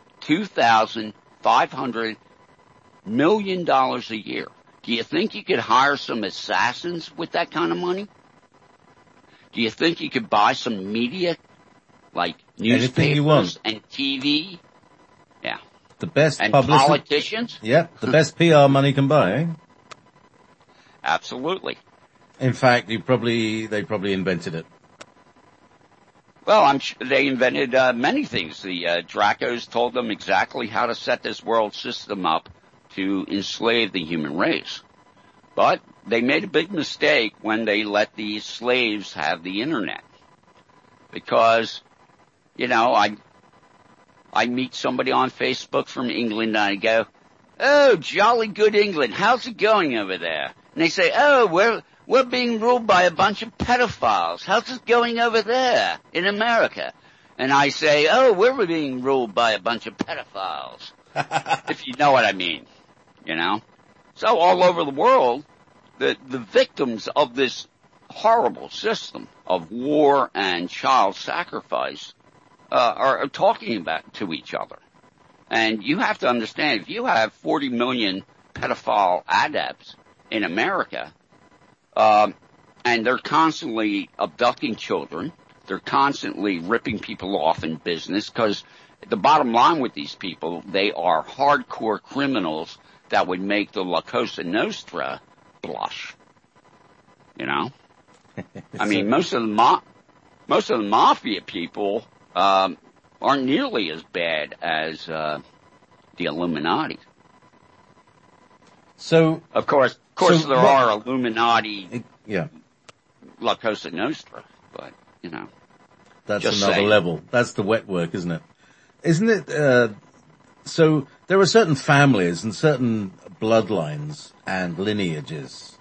$2,500 million a year. Do you think you could hire some assassins with that kind of money? Do you think you could buy some media, like newspapers and TV? Yeah. The best and publicity. Politicians? Yeah, the best PR money can buy, eh? Absolutely. In fact, they probably invented it. Well, I'm sure they invented many things. The Dracos told them exactly how to set this world system up to enslave the human race. But they made a big mistake when they let these slaves have the internet. Because, you know, I meet somebody on Facebook from England and I go, "Oh, jolly good England. How's it going over there?" And they say, "Oh, we're being ruled by a bunch of pedophiles. How's it going over there in America?" And I say, "Oh, we're being ruled by a bunch of pedophiles." If you know what I mean, you know? So all over the world, the victims of this horrible system of war and child sacrifice are talking about to each other. And you have to understand, if you have 40 million pedophile adepts in America, and they're constantly abducting children, they're constantly ripping people off in business, because the bottom line with these people, they are hardcore criminals that would make the La Cosa Nostra blush. You know? I mean, most of the mafia people aren't nearly as bad as the Illuminati. So, of course, there are Illuminati, La Cosa Nostra, but you know, that's another level. That's the wet work, isn't it? Isn't it? So there are certain families and certain bloodlines and lineages.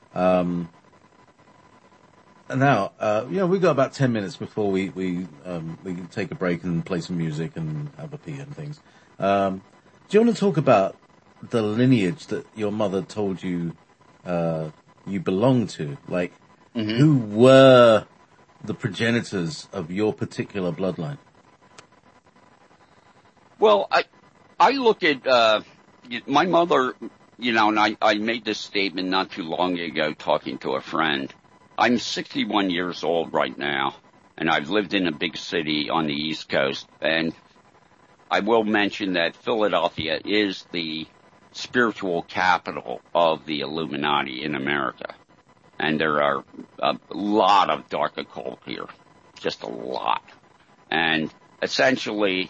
Now, we've got about 10 minutes before we can take a break and play some music and have a pee and things. Do you want to talk about the lineage that your mother told you, you belong to? Like, who were the progenitors of your particular bloodline? Well, I look at, my mother, you know, and I made this statement not too long ago talking to a friend. I'm 61 years old right now, and I've lived in a big city on the East Coast, and I will mention that Philadelphia is the spiritual capital of the Illuminati in America. And there are a lot of dark occult here. Just a lot. And essentially,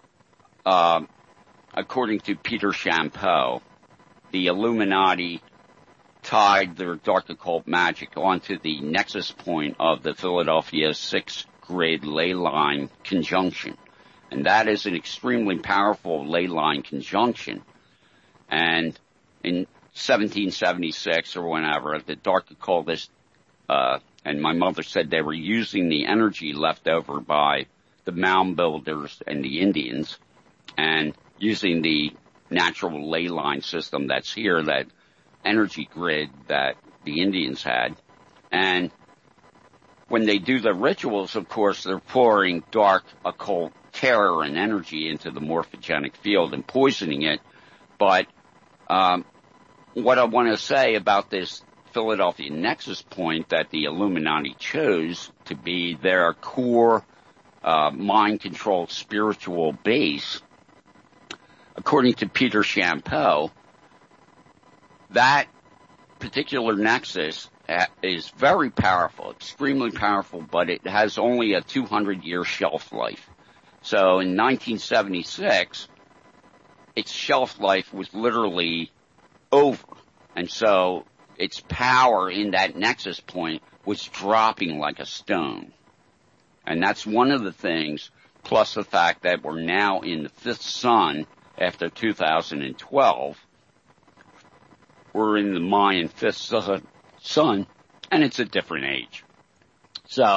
according to Peter Champeau, the Illuminati tied their dark occult magic onto the nexus point of the Philadelphia 6th grade ley line conjunction. And that is an extremely powerful ley line conjunction. And in 1776 or whenever, the dark occultists, and my mother said they were using the energy left over by the mound builders and the Indians and using the natural ley line system that's here, that energy grid that the Indians had. And when they do the rituals, of course, they're pouring dark occult terror and energy into the morphogenic field and poisoning it. But what I want to say about this Philadelphia nexus point that the Illuminati chose to be their core mind-controlled spiritual base, according to Peter Champeau, that particular nexus is very powerful, extremely powerful, but it has only a 200-year shelf life. So in 1976, its shelf life was literally over. And so its power in that nexus point was dropping like a stone. And that's one of the things, plus the fact that we're now in the fifth sun after 2012. We're in the Mayan fifth sun, and it's a different age. So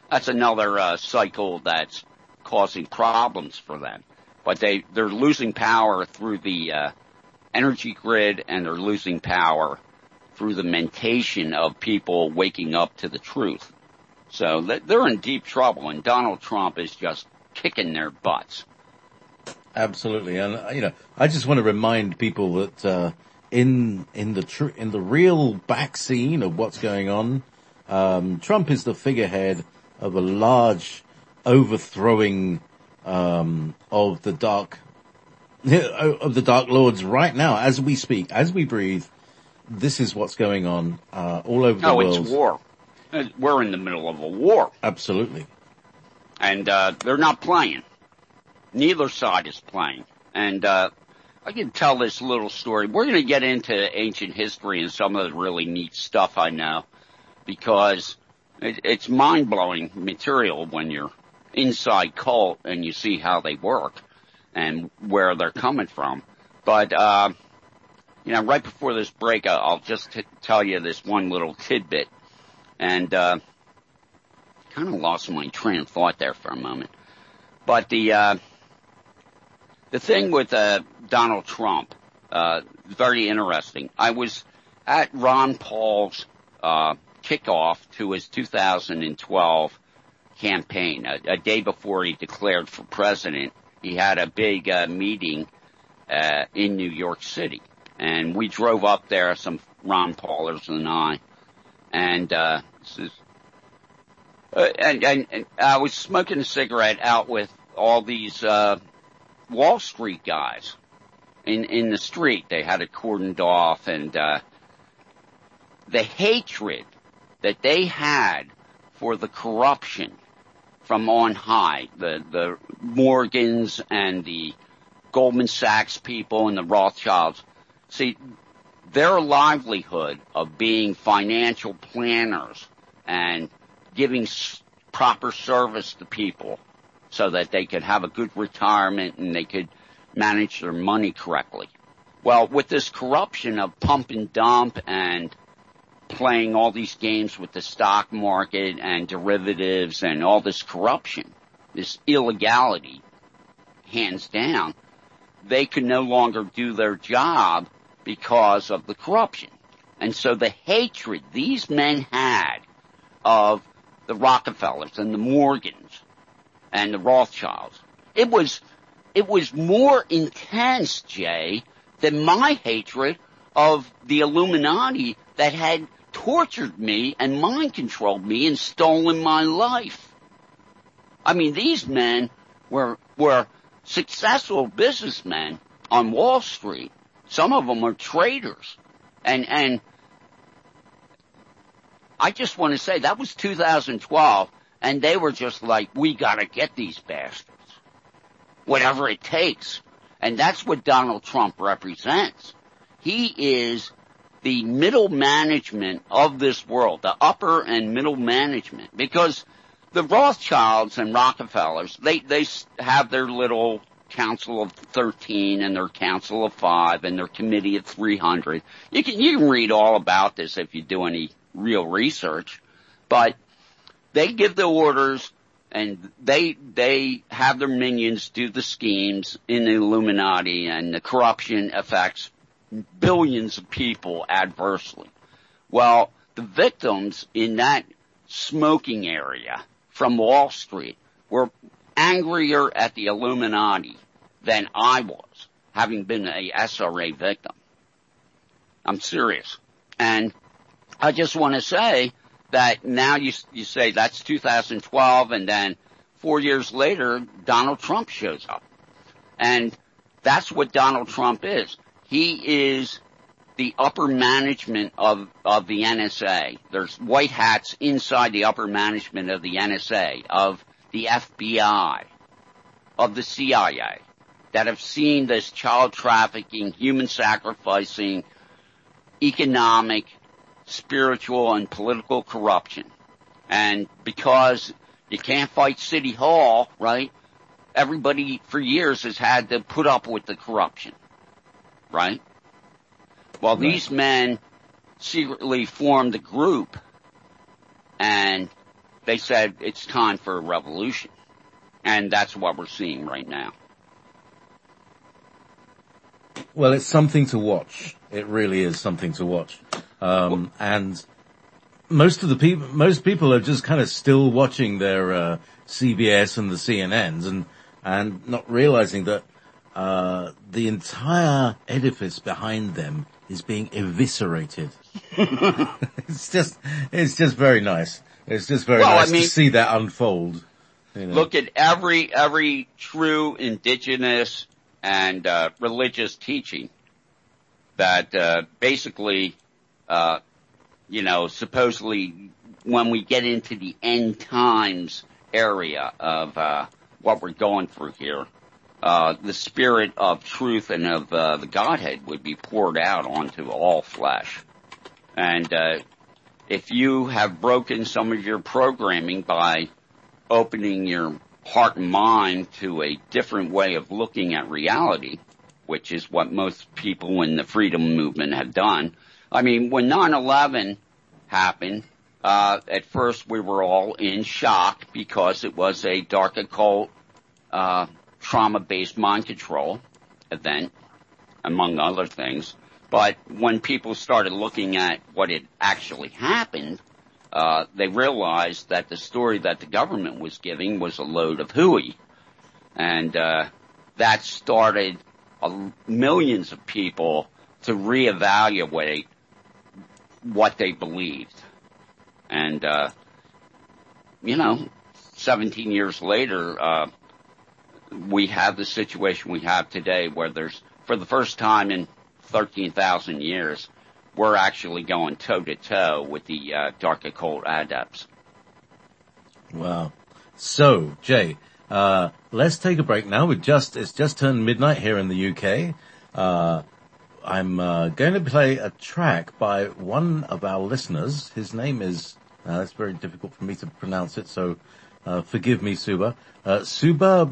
that's another cycle that's causing problems for them. But they're losing power through the energy grid, and they're losing power through the mentation of people waking up to the truth. So they're in deep trouble, and Donald Trump is just kicking their butts. Absolutely, and I just want to remind people that in the real back scene of what's going on, Trump is the figurehead of a large overthrowing of the dark lords right now, as we speak, as we breathe. This is what's going on all over the world. Oh, it's war. We're in the middle of a war. Absolutely, and they're not playing. Neither side is playing. And I can tell this little story. We're going to get into ancient history and some of the really neat stuff I know, because it's mind-blowing material when you're inside cult and you see how they work and where they're coming from. But, right before this break, I'll just tell you this one little tidbit. And kind of lost my train of thought there for a moment. But the thing with Donald Trump, very interesting. I was at Ron Paul's kickoff to his 2012 campaign. A day before he declared for president, he had a big meeting in New York City. And we drove up there, some Ron Paulers and I, and I was smoking a cigarette out with all these Wall Street guys in the street. They had it cordoned off, and the hatred that they had for the corruption from on high, the Morgans and the Goldman Sachs people and the Rothschilds. See, their livelihood of being financial planners and giving proper service to people so that they could have a good retirement and they could manage their money correctly. Well, with this corruption of pump and dump and playing all these games with the stock market and derivatives and all this corruption, this illegality, hands down, they could no longer do their job because of the corruption. And so the hatred these men had of the Rockefellers and the Morgans and the Rothschilds, it was more intense, Jay, than my hatred of the Illuminati that had tortured me and mind controlled me and stolen my life. I mean, these men were successful businessmen on Wall Street. Some of them are traders. And I just want to say that was 2012, and they were just like, we gotta get these bastards. Whatever it takes. And that's what Donald Trump represents. He is the middle management of this world, the upper and middle management, because the Rothschilds and Rockefellers, they have their little Council of 13 and their Council of 5 and their Committee of 300. You can read all about this if you do any real research, but they give the orders and they have their minions do the schemes in the Illuminati, and the corruption affects billions of people adversely. Well, the victims in that smoking area from Wall Street were angrier at the Illuminati than I was, having been a SRA victim. I'm serious. And I just want to say that now you say that's 2012, and then 4 years later, Donald Trump shows up. And that's what Donald Trump is. He is the upper management of the NSA. There's white hats inside the upper management of the NSA, of the FBI, of the CIA, that have seen this child trafficking, human sacrificing, economic, spiritual, and political corruption. And because you can't fight City Hall, right, everybody for years has had to put up with the corruption, right? Well, right. These men secretly formed a group and they said it's time for a revolution. And that's what we're seeing right now. Well, it's something to watch. It really is something to watch. And most people are just kind of still watching their, CBS and the CNNs and not realizing that, the entire edifice behind them is being eviscerated. It's just very nice. It's just very nice to see that unfold. You know. Look at every true indigenous and religious teaching that basically, supposedly when we get into the end times area of what we're going through here, the spirit of truth and of the Godhead would be poured out onto all flesh. And if you have broken some of your programming by opening your heart and mind to a different way of looking at reality, which is what most people in the freedom movement have done. I mean, when 9/11 happened, at first we were all in shock because it was a dark occult, trauma-based mind control event, among other things. But when people started looking at what had actually happened, they realized that the story that the government was giving was a load of hooey. And that started millions of people to reevaluate what they believed. And, 17 years later, we have the situation we have today where there's, for the first time in 13,000 years, we're actually going toe-to-toe with the dark occult adepts. Wow. So, Jay, let's take a break now. It's just turned midnight here in the UK. I'm going to play a track by one of our listeners. His name is, that's very difficult for me to pronounce it, so forgive me, Suba. Suba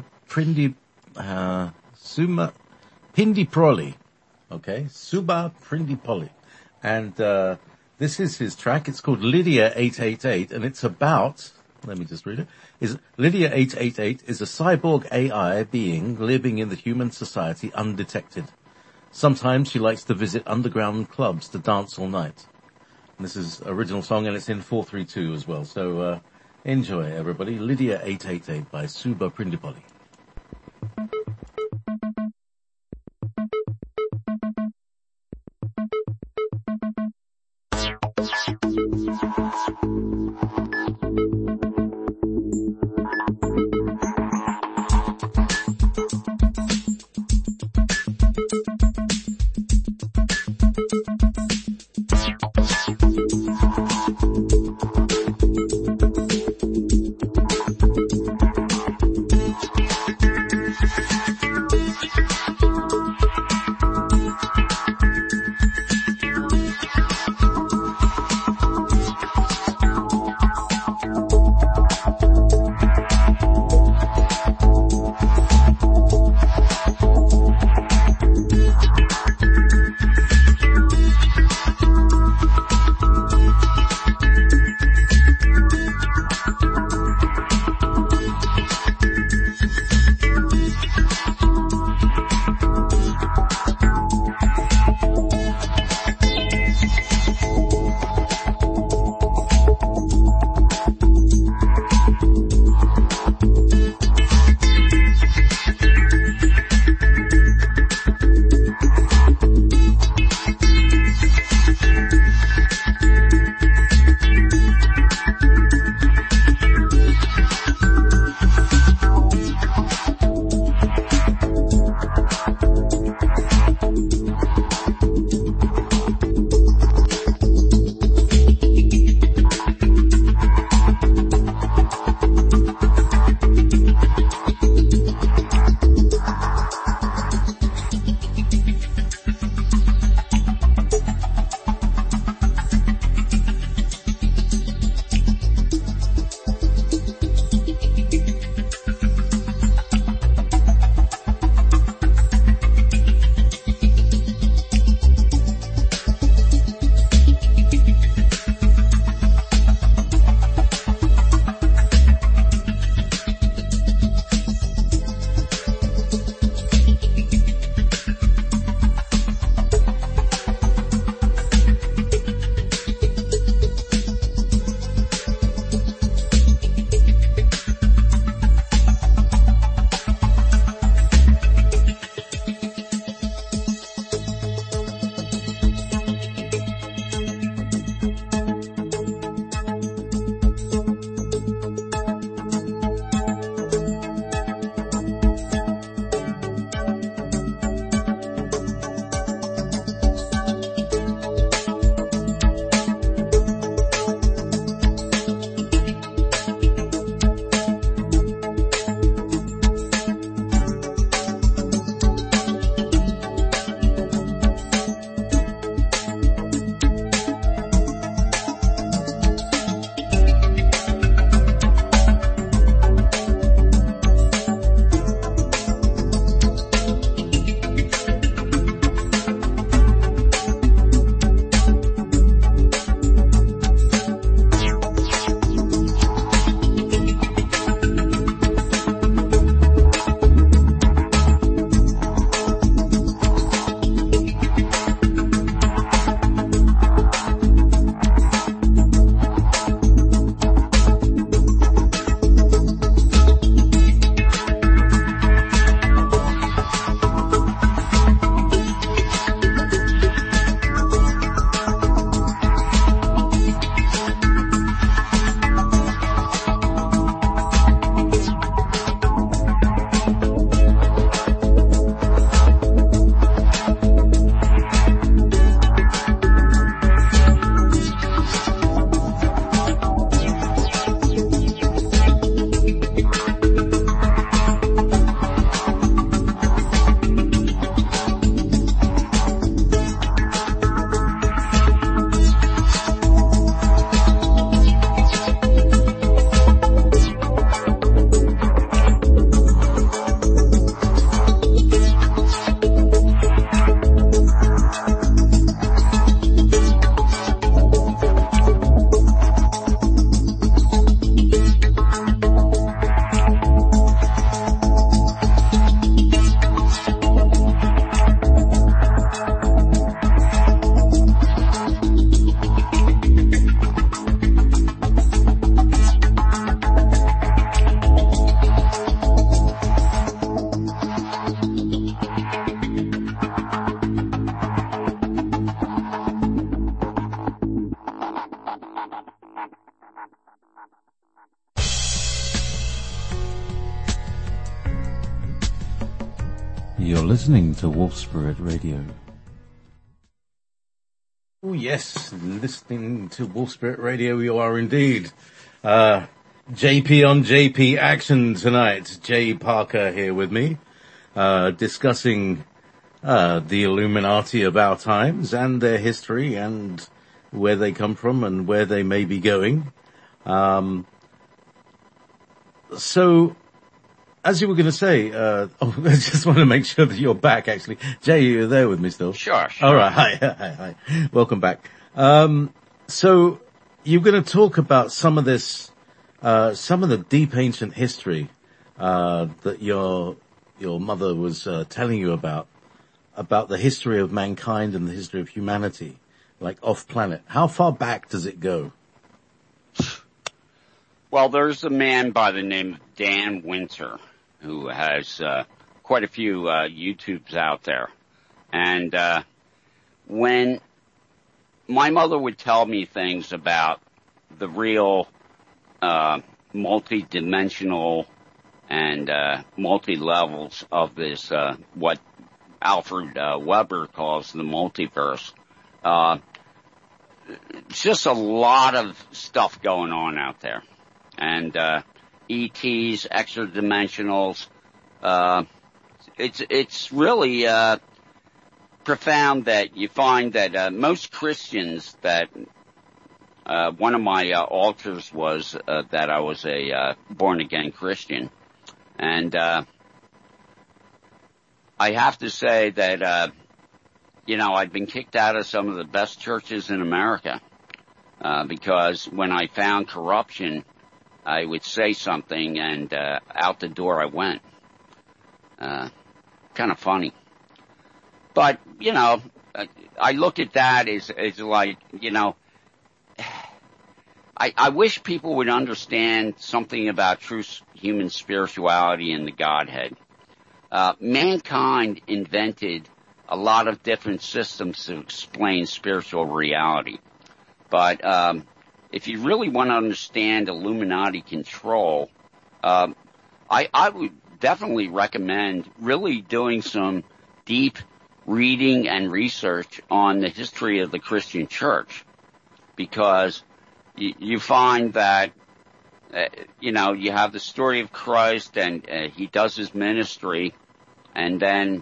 Pindipoli. Okay? Suba Pindipoli. And this is his track. It's called Lydia 888, and it's about, let me just read it. Lydia 888 is a cyborg AI being living in the human society undetected. Sometimes she likes to visit underground clubs to dance all night. And this is original song, and it's in 432 as well. So enjoy, everybody. Lydia 888 by Suba Pindipoli. You're listening to Wolf Spirit Radio. Oh yes, listening to Wolf Spirit Radio you are indeed. JP on JP action tonight. Jay Parker here with me, discussing the Illuminati of our times and their history and where they come from and where they may be going. So, as you were going to say, I just want to make sure that you're back, actually. Jay, you're there with me still? Sure. All right. Hi. Welcome back. So, you're going to talk about some of this, some of the deep ancient history, that your mother was, telling you about the history of mankind and the history of humanity, like off planet. How far back does it go? Well, there's a man by the name of Dan Winter who has quite a few YouTubes out there. And when my mother would tell me things about the real multi-dimensional and multi-levels of this, what Alfred Weber calls the multiverse, it's just a lot of stuff going on out there. And ETs, extra-dimensionals. It's really profound that you find that most Christians that one of my altars was that I was a born-again Christian. And I have to say that, I'd been kicked out of some of the best churches in America because when I found corruption, I would say something, and out the door I went. Kind of funny. But, I look at that as like, I wish people would understand something about true human spirituality and the Godhead. Mankind invented a lot of different systems to explain spiritual reality. But if you really want to understand Illuminati control, I would definitely recommend really doing some deep reading and research on the history of the Christian church, because you find that, you have the story of Christ and he does his ministry, and then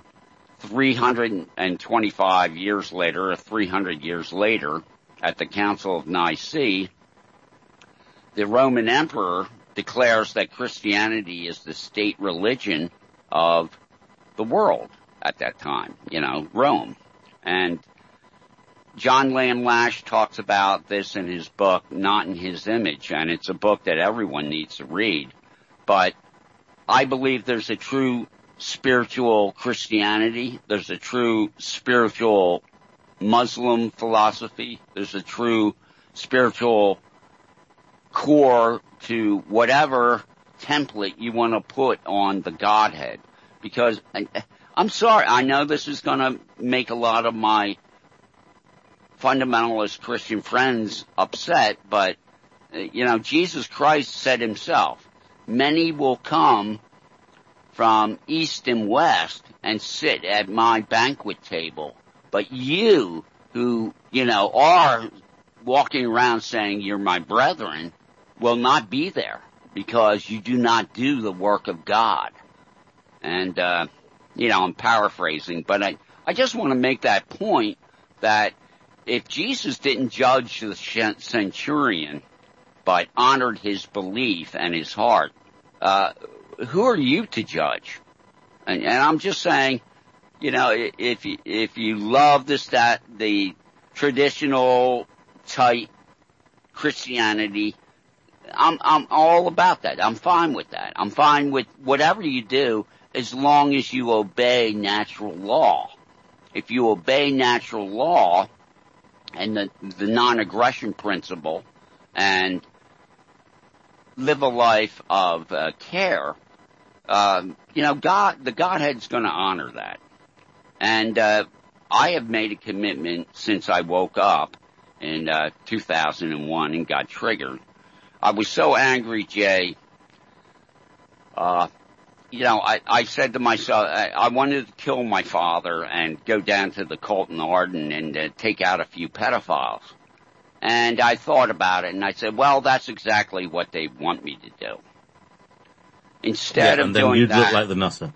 325 years later, or 300 years later, at the Council of Nicaea, the Roman Emperor declares that Christianity is the state religion of the world at that time, Rome. And John Lamb Lash talks about this in his book, Not in His Image, and it's a book that everyone needs to read. But I believe there's a true spiritual Christianity, there's a true spiritual Muslim philosophy, there's a true spiritual core to whatever template you want to put on the Godhead. Because, I'm sorry, I know this is going to make a lot of my fundamentalist Christian friends upset, but, Jesus Christ said himself, many will come from east and west and sit at my banquet table, but you who, are walking around saying you're my brethren will not be there because you do not do the work of God. And, I'm paraphrasing, but I just want to make that point that if Jesus didn't judge the centurion, but honored his belief and his heart, who are you to judge? And I'm just saying, if you love the traditional tight Christianity, I'm all about that. I'm fine with that. I'm fine with whatever you do as long as you obey natural law. If you obey natural law and the non-aggression principle and live a life of care, the Godhead's going to honor that. And I have made a commitment since I woke up in 2001 and got triggered. I was so angry, Jay. I said to myself, I wanted to kill my father and go down to the Colton Arden and take out a few pedophiles. And I thought about it, and I said, well, that's exactly what they want me to do. Instead of doing that... and then you'd look like the nutter.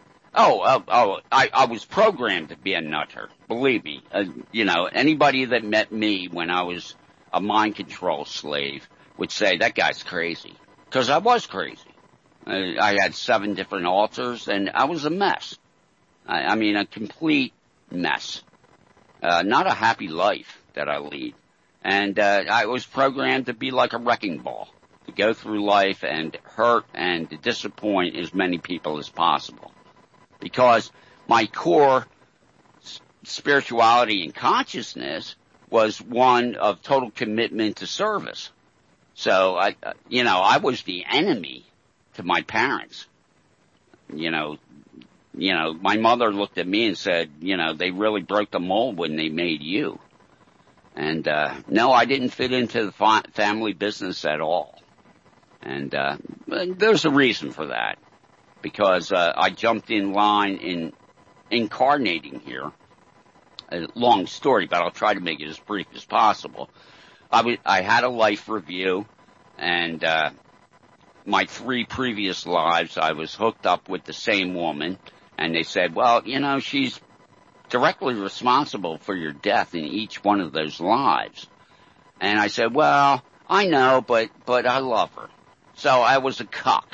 I was programmed to be a nutter. Believe me. Anybody that met me when I was a mind control slave would say, that guy's crazy. Because I was crazy. I had 7 different altars, and I was a mess. I mean, a complete mess. Not a happy life that I lead. And I was programmed to be like a wrecking ball, to go through life and hurt and to disappoint as many people as possible. Because my core spirituality and consciousness was one of total commitment to service. So I was the enemy to my parents. My mother looked at me and said, they really broke the mold when they made you. And, no, I didn't fit into the family business at all. And, there's a reason for that. Because, I jumped in line in incarnating here. A long story, but I'll try to make it as brief as possible. I had a life review, and, my 3 previous lives, I was hooked up with the same woman, and they said, well, she's directly responsible for your death in each one of those lives. And I said, well, I know, but I love her. So I was a cuck,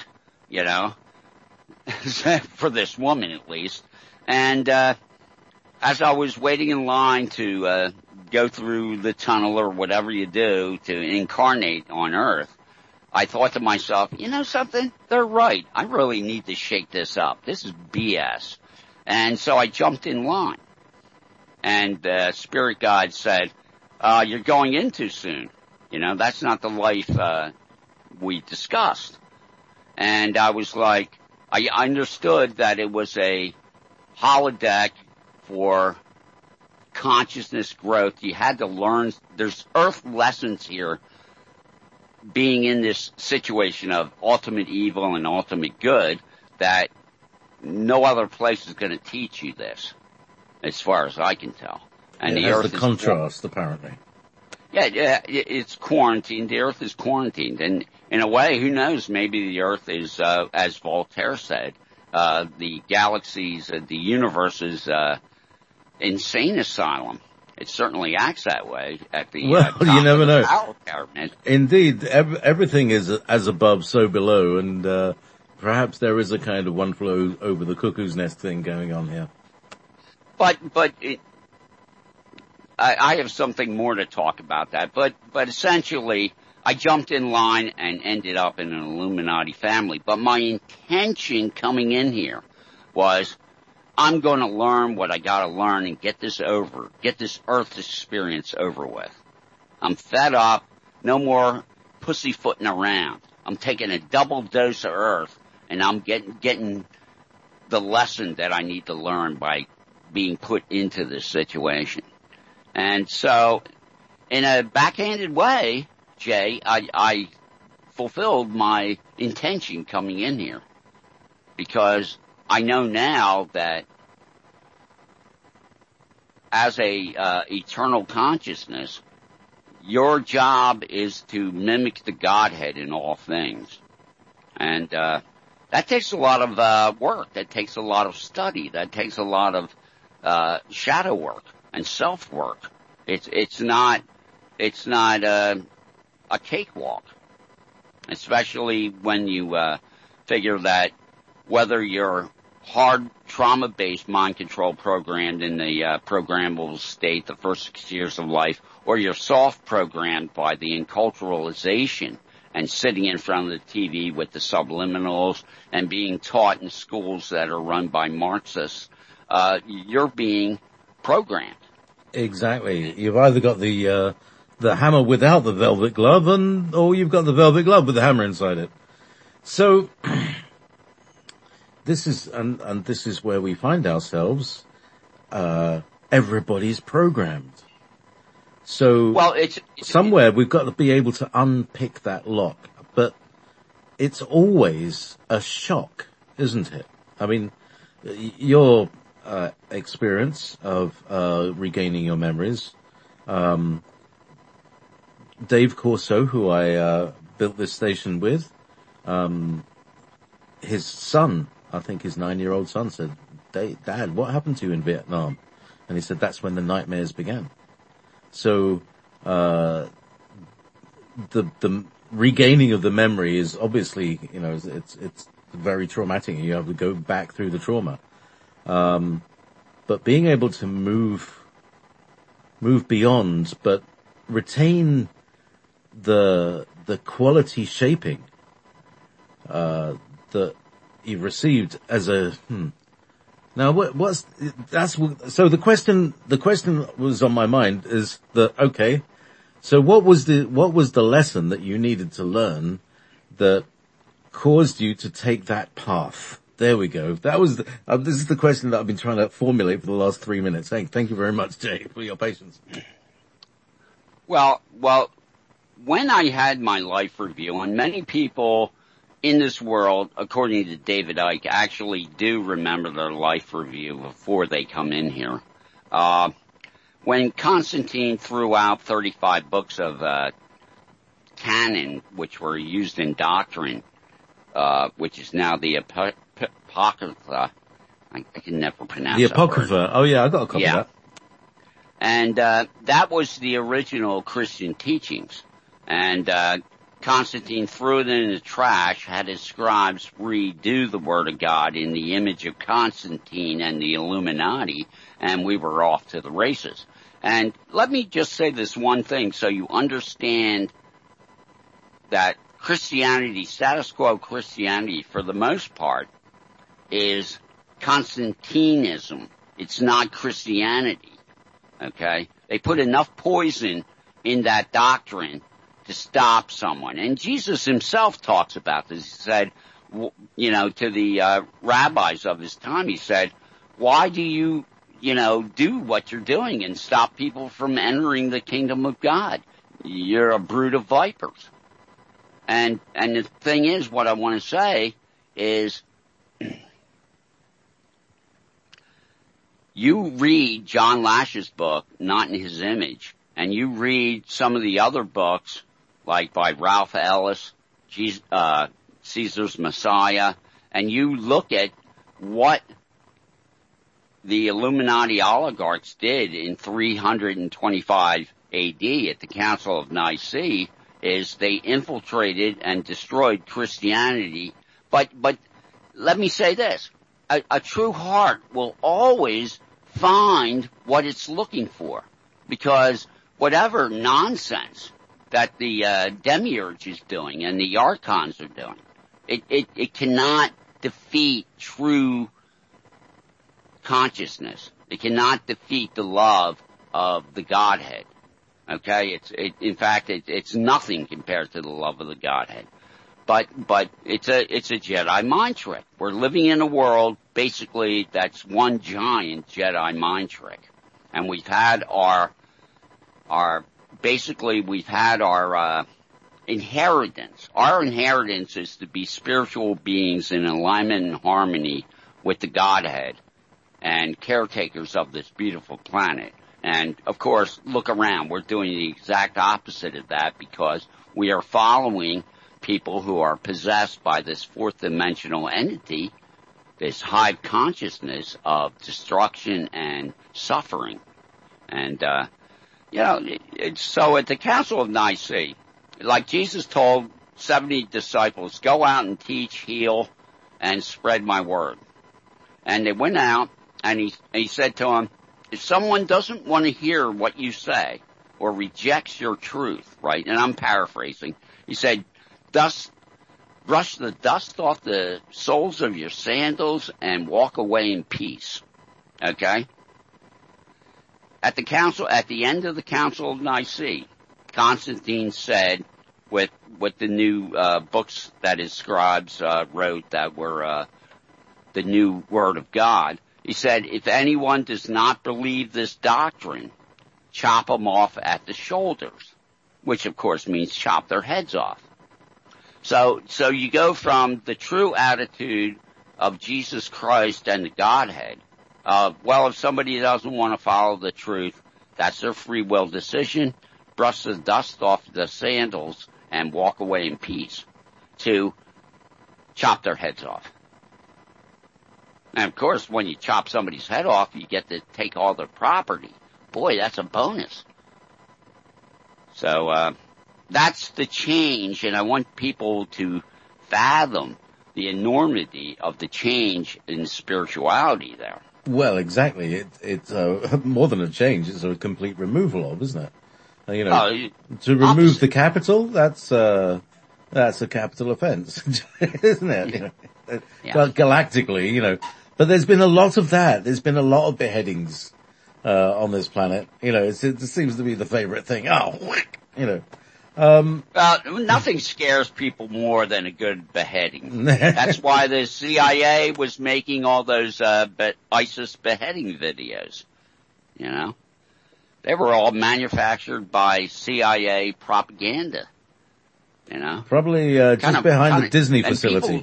for this woman at least. And, as I was waiting in line to, go through the tunnel or whatever you do to incarnate on Earth, I thought to myself, something? They're right. I really need to shake this up. This is BS. And so I jumped in line. And Spirit Guide said, you're going in too soon. That's not the life we discussed. And I was like, I understood that it was a holodeck for consciousness growth. You had to learn. There's earth lessons here. Being in this situation of ultimate evil and ultimate good, that no other place is going to teach you this, as far as I can tell. And the Earth the contrast, apparently. Yeah, it's quarantined. The Earth is quarantined, and in a way, who knows? Maybe the Earth is, as Voltaire said, the galaxy's, the universe's insane asylum. It certainly acts that way at the top you never know. Power pyramid. Indeed, everything is as above, so below, and perhaps there is a kind of one flew over the cuckoo's nest thing going on here. But I have something more to talk about that. But essentially, I jumped in line and ended up in an Illuminati family. But my intention coming in here was, I'm going to learn what I got to learn and get this Earth experience over with. I'm fed up. No more pussyfooting around. I'm taking a double dose of Earth, and I'm getting the lesson that I need to learn by being put into this situation. And so, in a backhanded way, Jay, I fulfilled my intention coming in here. Because I know now that as a eternal consciousness, your job is to mimic the Godhead in all things. And that takes a lot of work. That takes a lot of study. That takes a lot of shadow work and self work. It's not a cakewalk, especially when you figure that whether you're hard trauma-based mind control programmed in the programmable state the first 6 years of life, or you're soft programmed by the enculturalization and sitting in front of the TV with the subliminals and being taught in schools that are run by Marxists, you're being programmed. Exactly. You've either got the hammer without the velvet glove, or you've got the velvet glove with the hammer inside it. So this is and this is where we find ourselves. Everybody's programmed. So somewhere we've got to be able to unpick that lock, but it's always a shock, isn't it? I mean, your experience of regaining your memories. Dave Corso, who I built this station with, his son, I think his 9-year-old son, said, "Dad, what happened to you in Vietnam?" And he said, "That's when the nightmares began." So the regaining of the memory is obviously, it's very traumatic. You have to go back through the trauma. But being able to move beyond, but retain the quality shaping that you received as a Now so the question was on my mind is that, okay, so what was the lesson that you needed to learn that caused you to take that path? There we go. That was this is the question that I've been trying to formulate for the last 3 minutes. Thank you very much, Jay, for your patience. Well, when I had my life review, and many people in this world, according to David Icke, actually do remember their life review before they come in here. When Constantine threw out 35 books of canon, which were used in doctrine, which is now the Apocrypha. I can never pronounce the that Apocrypha. word. Oh yeah, I got a copy of that. And that was the original Christian teachings. And Constantine threw it in the trash, had his scribes redo the Word of God in the image of Constantine and the Illuminati, and we were off to the races. And let me just say this one thing so you understand that Christianity, status quo Christianity, for the most part, is Constantinism. It's not Christianity. Okay? They put enough poison in that doctrine to stop someone. And Jesus himself talks about this. He said, to the rabbis of his time, he said, why do you, do what you're doing and stop people from entering the kingdom of God? You're a brood of vipers. And the thing is, what I want to say is, you read John Lash's book, Not in His Image, and you read some of the other books, like by Ralph Ellis, Caesar's Messiah, and you look at what the Illuminati oligarchs did in 325 AD at the Council of Nicaea, is they infiltrated and destroyed Christianity. But let me say this. A true heart will always find what it's looking for, because whatever nonsense that the demiurge is doing and the archons are doing, it cannot defeat true consciousness. It cannot defeat the love of the Godhead. Okay, in fact, it's nothing compared to the love of the Godhead. But it's a Jedi mind trick. We're living in a world, basically, that's one giant Jedi mind trick. And we've had our inheritance. Our inheritance is to be spiritual beings in alignment and harmony with the Godhead and caretakers of this beautiful planet. And, of course, look around. We're doing the exact opposite of that, because we are following people who are possessed by this fourth dimensional entity, this hive consciousness of destruction and suffering. And, so at the Council of Nicaea, like Jesus told 70 disciples, go out and teach, heal, and spread my word. And they went out, and he said to them, if someone doesn't want to hear what you say or rejects your truth, right, and I'm paraphrasing, he said, brush the dust off the soles of your sandals and walk away in peace. Okay? At the end of the Council of Nicaea, Constantine said, with the new books that his scribes wrote that were the new Word of God, he said, if anyone does not believe this doctrine, chop them off at the shoulders, which of course means chop their heads off. So you go from the true attitude of Jesus Christ and the Godhead. Well, if somebody doesn't want to follow the truth, that's their free will decision. Brush the dust off the sandals and walk away in peace. To chop their heads off. And of course, when you chop somebody's head off, you get to take all their property. Boy, that's a bonus. So, that's the change, and I want people to fathom the enormity of the change in spirituality there. Well, exactly. It's more than a change. It's a complete removal of, isn't it? To remove the capital, that's a capital offense, isn't it? Yeah. Galactically, But there's been a lot of that. There's been a lot of beheadings on this planet. It seems to be the favorite thing. Nothing scares people more than a good beheading. That's why the CIA was making all those ISIS beheading videos. They were all manufactured by CIA propaganda. Probably just behind the Disney facility.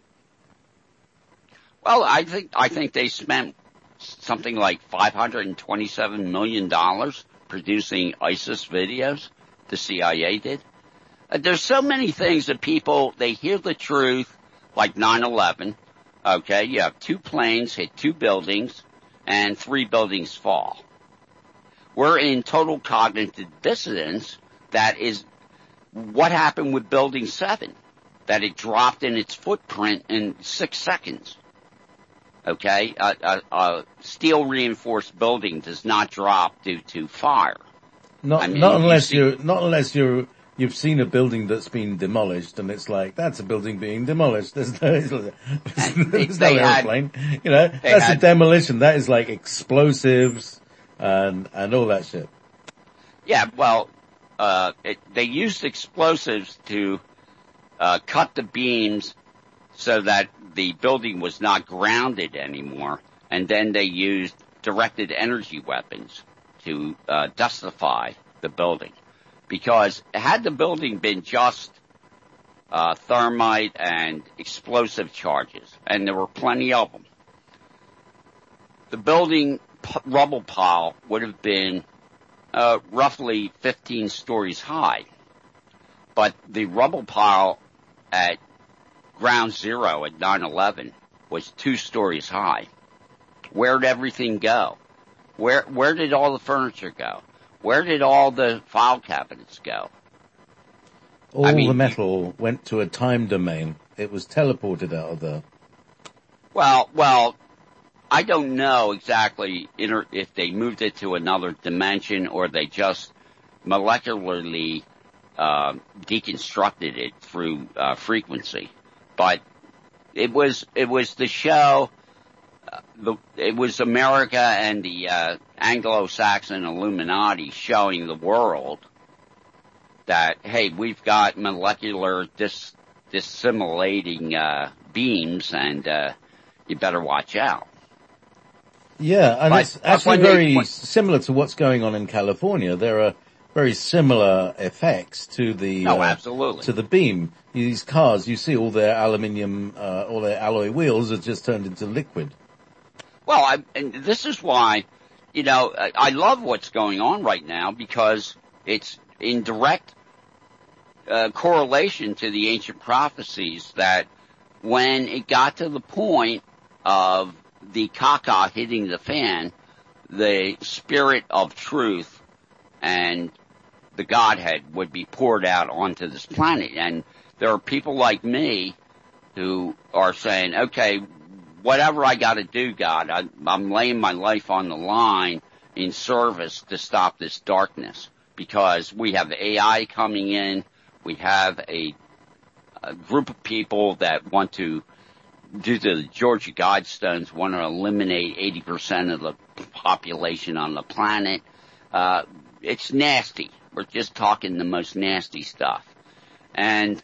Well, I think they spent something like $527 million producing ISIS videos. The CIA did. There's so many things that people, they hear the truth, like 9/11. Okay, you have 2 planes hit 2 buildings, and 3 buildings fall. We're in total cognitive dissonance. That is what happened with Building 7, that it dropped in its footprint in 6 seconds. Okay, a steel reinforced building does not drop due to fire. Not unless you've seen a building that's been demolished, and it's like, that's a building being demolished. There's no airplane. That's a demolition. That is like explosives and all that shit. Yeah, well, they used explosives to cut the beams so that the building was not grounded anymore, and then they used directed energy weapons to dustify the building. Because had the building been just thermite and explosive charges, and there were plenty of them, the building rubble pile would have been roughly 15 stories high. But the rubble pile at ground zero at 9/11 was 2 stories high. Where'd everything go? Where did all the furniture go? Where did all the file cabinets go? The metal went to a time domain. It was teleported out of there. Well, I don't know exactly if they moved it to another dimension or they just molecularly deconstructed it through frequency. But it was the show. It was America and the Anglo-Saxon Illuminati showing the world that, hey, we've got molecular dissimilating beams, and you better watch out. Yeah, and it's actually very similar to what's going on in California. There are very similar effects to the absolutely. To the beam. These cars, you see all their aluminium, all their alloy wheels are just turned into liquid. Well, and this is why, I love what's going on right now, because it's in direct correlation to the ancient prophecies that when it got to the point of the caca hitting the fan, the spirit of truth and the Godhead would be poured out onto this planet. And there are people like me who are saying, okay, whatever I got to do, God, I'm laying my life on the line in service to stop this darkness, because we have AI coming in. We have a group of people that want to, due to the Georgia Guidestones, want to eliminate 80% of the population on the planet. It's nasty. We're just talking the most nasty stuff. And,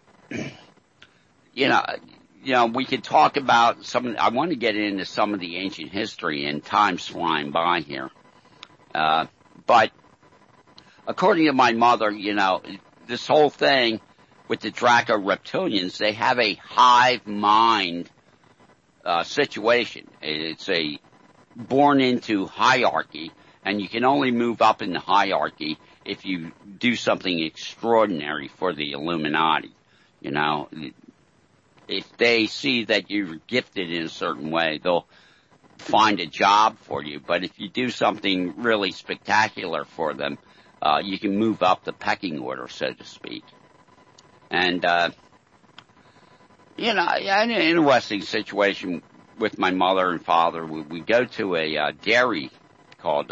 we could talk about I want to get into some of the ancient history, and time's flying by here. But according to my mother, this whole thing with the Draco reptilians, they have a hive mind situation. It's a born into hierarchy, and you can only move up in the hierarchy if you do something extraordinary for the Illuminati. You know, if they see that you're gifted in a certain way, they'll find a job for you. But if you do something really spectacular for them, you can move up the pecking order, so to speak. And, you know, an interesting situation with my mother and father. We go to a dairy called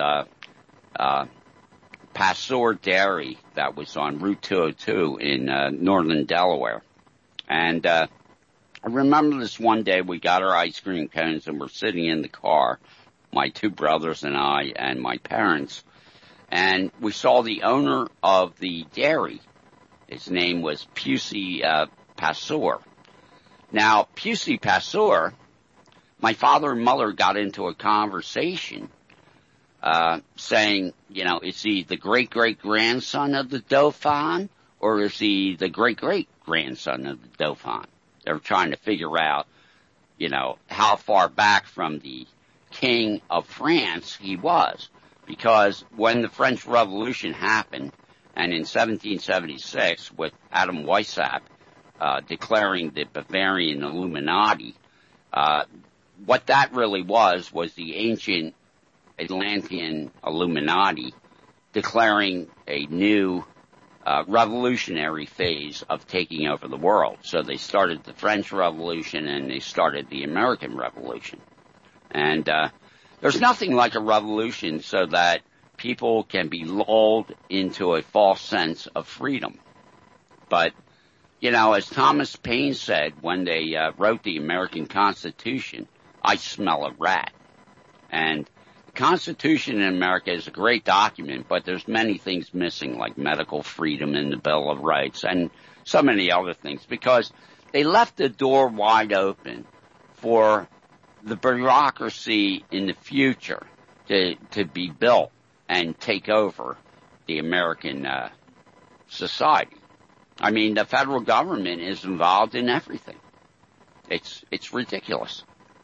Passor Dairy that was on Route 202 in northern Delaware. And I remember this one day we got our ice cream cones and we're sitting in the car, my two brothers and I and my parents, and we saw the owner of the dairy. His name was Pusey Passor. Now, Pusey Passor, my father and mother got into a conversation saying, you know, is he the great-great-grandson of the Dauphin, or is he the great-great-grandson of the Dauphin? They were trying to figure out, you know, how far back from the King of France he was. Because when the French Revolution happened, and in 1776, with Adam Weishaupt declaring the Bavarian Illuminati, what that really was the ancient Atlantean Illuminati declaring a new revolutionary phase of taking over the world. So they started the French Revolution and they started the American Revolution. And there's nothing like a revolution so that people can be lulled into a false sense of freedom. But, you know, as Thomas Paine said when they wrote the American Constitution, I smell a rat. And the Constitution in America is a great document, but there's many things missing, like medical freedom and the Bill of Rights and so many other things, because they left the door wide open for the bureaucracy in the future to be built and take over the American society. I mean, the federal government is involved in everything. It's ridiculous.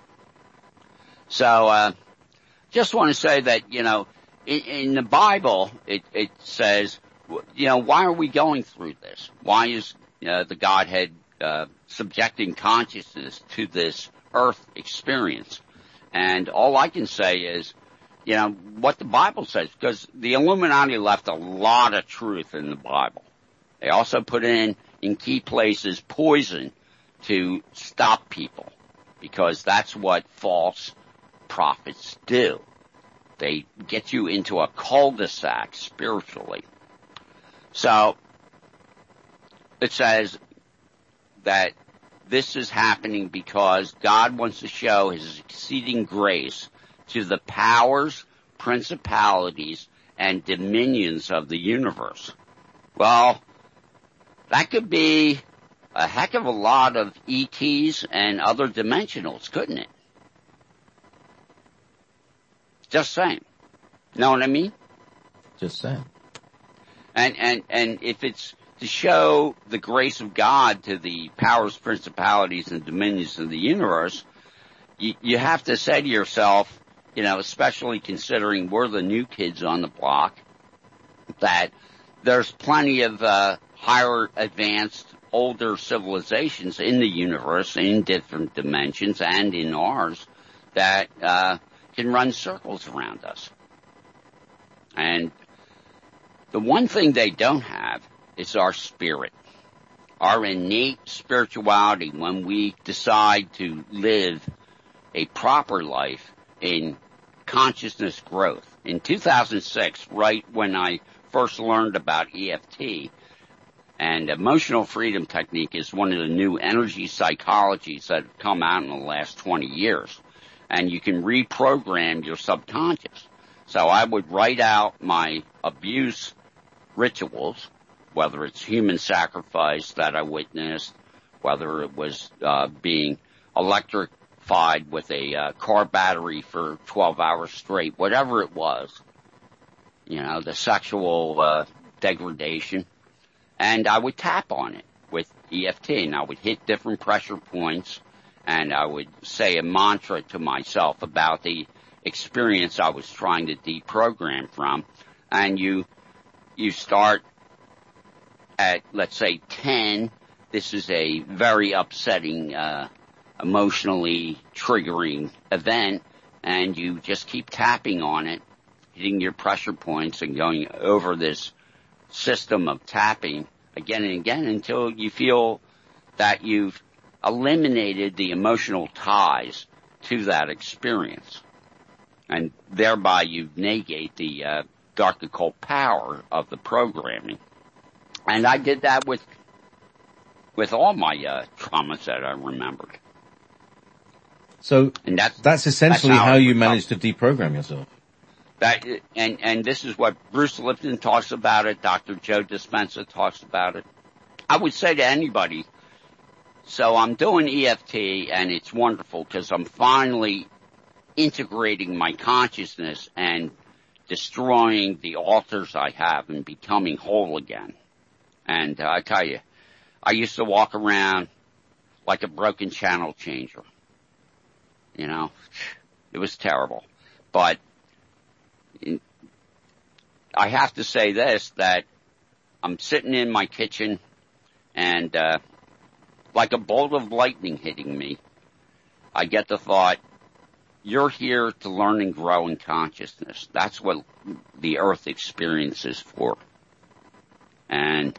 So, just want to say that, you know, in the Bible, it says, you know, why are we going through this? Why is the Godhead subjecting consciousness to this earth experience? And all I can say is, you know, what the Bible says, because the Illuminati left a lot of truth in the Bible. They also put in key places poison to stop people, because that's what false prophets do. They get you into a cul-de-sac spiritually. So it says that this is happening because God wants to show his exceeding grace to the powers, principalities, and dominions of the universe. Well, that could be a heck of a lot of ETs and other dimensionals, couldn't it? Just saying. Know what I mean? Just saying. And if it's to show the grace of God to the powers, principalities, and dominions of the universe, you have to say to yourself, you know, especially considering we're the new kids on the block, that there's plenty of higher advanced, older civilizations in the universe, in different dimensions, and in ours, that can run circles around us. And the one thing they don't have is our spirit, our innate spirituality when we decide to live a proper life in consciousness growth. In 2006, right when I first learned about EFT, and emotional freedom technique is one of the new energy psychologies that have come out in the last 20 years. And you can reprogram your subconscious. So I would write out my abuse rituals, whether it's human sacrifice that I witnessed, whether it was being electrified with a car battery for 12 hours straight, whatever it was, you know, the sexual degradation, and I would tap on it with EFT, and I would hit different pressure points, and I would say a mantra to myself about the experience I was trying to deprogram from. And you start at, let's say, 10. This is a very upsetting, emotionally triggering event, and you just keep tapping on it, hitting your pressure points and going over this system of tapping again and again until you feel that you've eliminated the emotional ties to that experience. And thereby you negate the dark occult power of the programming. And I did that with all my traumas that I remembered. So and that's essentially how you managed to deprogram yourself. And this is what Bruce Lipton talks about it, Dr. Joe Dispenza talks about it. I would say to anybody, so I'm doing EFT and it's wonderful because I'm finally integrating my consciousness and destroying the altars I have and becoming whole again. And I tell you, I used to walk around like a broken channel changer. You know, it was terrible. But I have to say this, that I'm sitting in my kitchen and like a bolt of lightning hitting me, I get the thought, you're here to learn and grow in consciousness. That's what the earth experience is for. And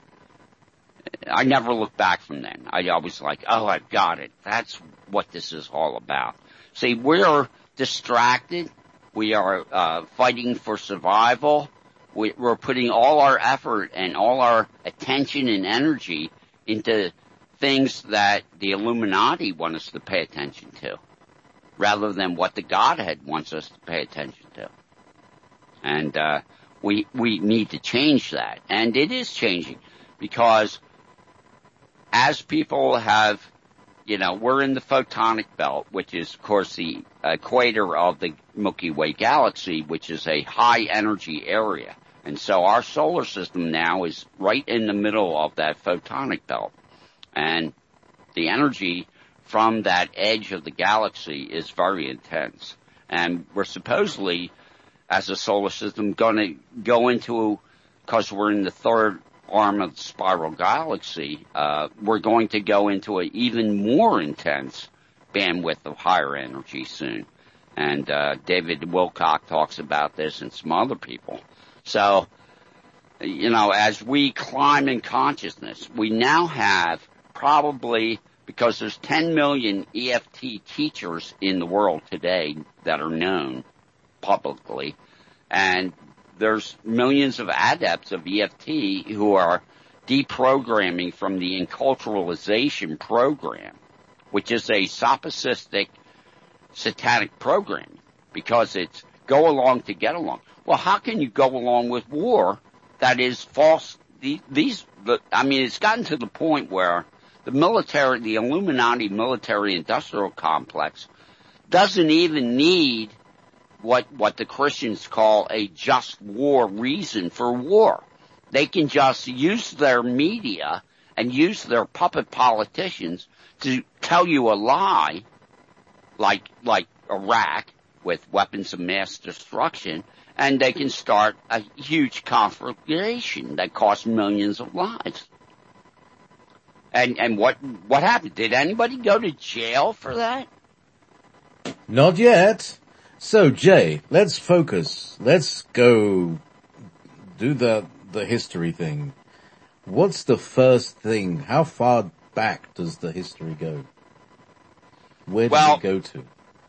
I never looked back from then. I was like, oh, I've got it. That's what this is all about. See, we're distracted. We are fighting for survival. We're putting all our effort and all our attention and energy into things that the Illuminati want us to pay attention to, rather than what the Godhead wants us to pay attention to. And we need to change that. And it is changing, because as people have, you know, we're in the photonic belt, which is, of course, the equator of the Milky Way galaxy, which is a high energy area. And so our solar system now is right in the middle of that photonic belt. And the energy from that edge of the galaxy is very intense. And we're supposedly, as a solar system, going to go into, because we're in the third arm of the spiral galaxy, we're going to go into an even more intense bandwidth of higher energy soon. And David Wilcock talks about this and some other people. So, you know, as we climb in consciousness, we now have probably, because there's 10 million EFT teachers in the world today that are known publicly, and there's millions of adepts of EFT who are deprogramming from the enculturalization program, which is a sophistic satanic program, because it's go along to get along. Well, how can you go along with war that is false? It's gotten to the point where the military, the Illuminati military-industrial complex, doesn't even need what the Christians call a just war reason for war. They can just use their media and use their puppet politicians to tell you a lie, like Iraq, with weapons of mass destruction, and they can start a huge conflagration that costs millions of lives. And what happened? Did anybody go to jail for that? Not yet. So, Jay, let's focus. Let's go do the history thing. What's the first thing? How far back does the history go? Where does it go to?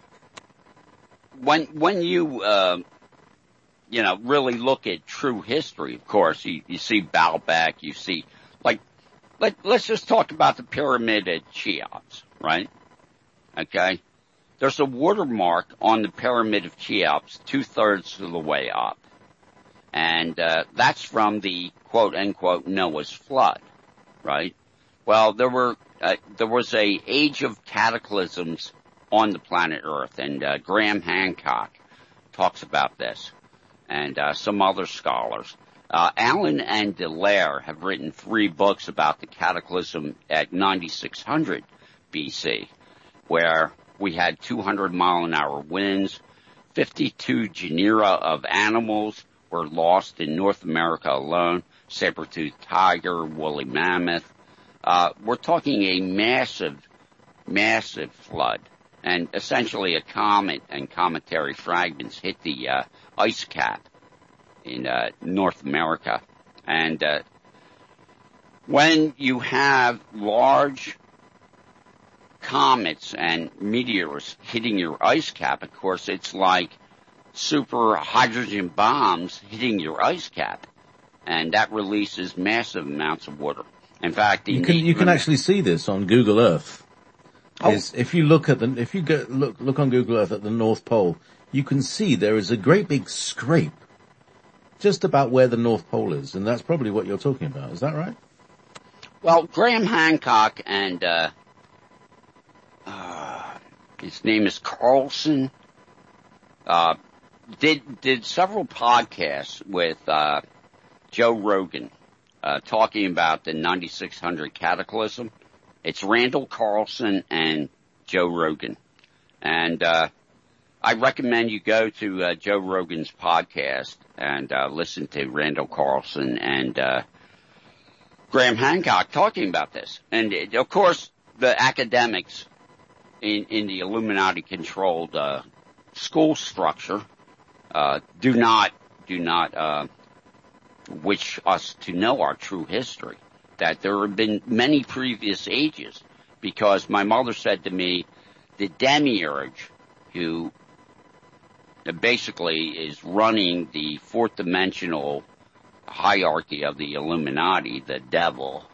When you really look at true history, of course, you see Baalbek, you see, let's just talk about the Pyramid at Cheops, right? Okay? There's a watermark on the Pyramid of Cheops 2/3 of the way up. And that's from the quote-unquote Noah's flood, right? Well, there was a age of cataclysms on the planet Earth, and Graham Hancock talks about this, and some other scholars. Allen and Dallaire have written 3 books about the cataclysm at 9600 BC. where we had 200-mile-an-hour winds. 52 genera of animals were lost in North America alone. Saber-toothed tiger, woolly mammoth. We're talking a massive, massive flood. And essentially a comet and cometary fragments hit the ice cap in North America. And when you have large comets and meteors hitting your ice cap, of course, it's like super hydrogen bombs hitting your ice cap. And that releases massive amounts of water. In fact, you can actually see this on Google Earth. If you look at look on Google Earth at the North Pole, you can see there is a great big scrape just about where the North Pole is, and that's probably what you're talking about. Is that right? Well, Graham Hancock and his name is Carlson, did several podcasts with Joe Rogan talking about the 9600 cataclysm. It's Randall Carlson and Joe Rogan. And I recommend you go to Joe Rogan's podcast and listen to Randall Carlson and Graham Hancock talking about this. And, of course, the academics in the Illuminati-controlled school structure do not wish us to know our true history. That there have been many previous ages, because my mother said to me, the demiurge, who basically is running the fourth dimensional hierarchy of the Illuminati, the devil,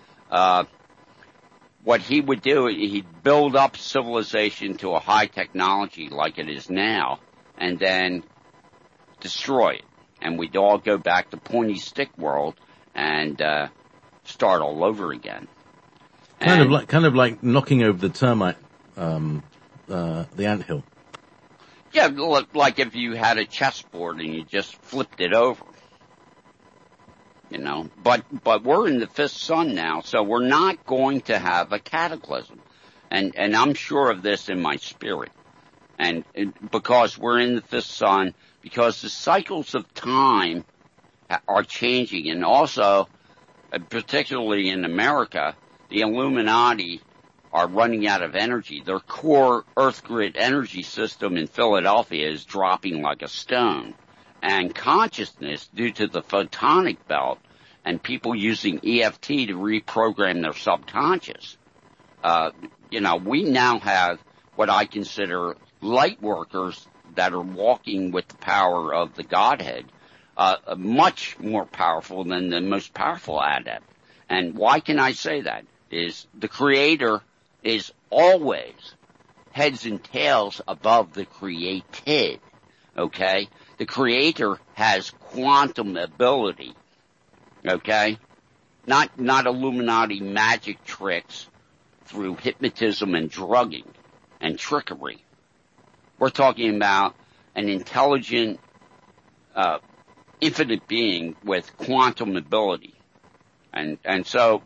what he would do, he'd build up civilization to a high technology like it is now, and then destroy it. And we'd all go back to pointy stick world and start all over again. Kind of like knocking over the termite, the anthill. Yeah, like if you had a chessboard and you just flipped it over. You know, but we're in the fifth sun now, so we're not going to have a cataclysm. And I'm sure of this in my spirit. And because we're in the fifth sun, because the cycles of time are changing, and also, particularly in America, the Illuminati are running out of energy. Their core Earth grid energy system in Philadelphia is dropping like a stone. And consciousness, due to the photonic belt and people using EFT to reprogram their subconscious, we now have what I consider light workers that are walking with the power of the Godhead, much more powerful than the most powerful adept. And why can I say that? Is the Creator is always heads and tails above the created, okay? The Creator has quantum ability, okay? Not Illuminati magic tricks through hypnotism and drugging and trickery. We're talking about an intelligent, infinite being with quantum ability. And so,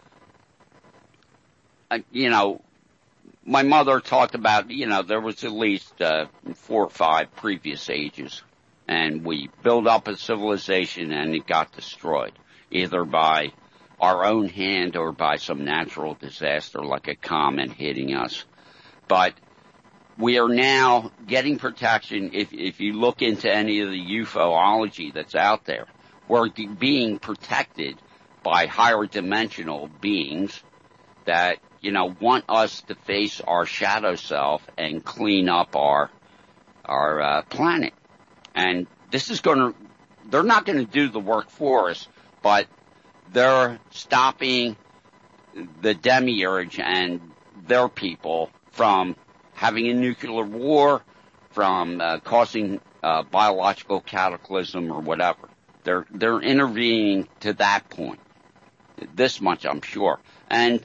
my mother talked about, there was at least 4 or 5 previous ages, and we built up a civilization and it got destroyed, either by our own hand or by some natural disaster like a comet hitting us. But we are now getting protection. If you look into any of the UFOlogy that's out there, we're being protected by higher dimensional beings that, want us to face our shadow self and clean up our planet. And this is they're not going to do the work for us, but they're stopping the demiurge and their people from having a nuclear war, from causing biological cataclysm or whatever. They're intervening to that point. This much I'm sure. And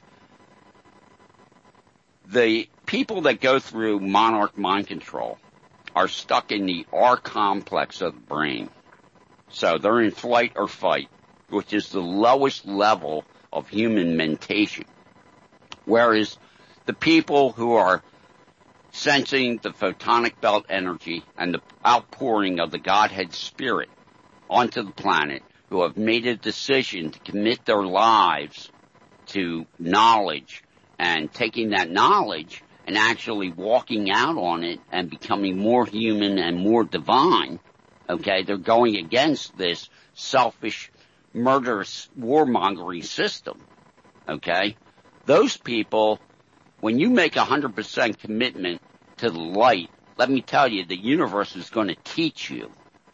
the people that go through monarch mind control are stuck in the R complex of the brain. So they're in flight or fight, which is the lowest level of human mentation. Whereas the people who are sensing the photonic belt energy and the outpouring of the Godhead Spirit onto the planet, who have made a decision to commit their lives to knowledge and taking that knowledge and actually walking out on it and becoming more human and more divine. Okay, they're going against this selfish, murderous, warmongering system. Okay, those people, when you make 100% commitment to the light, let me tell you, the universe is going to teach you.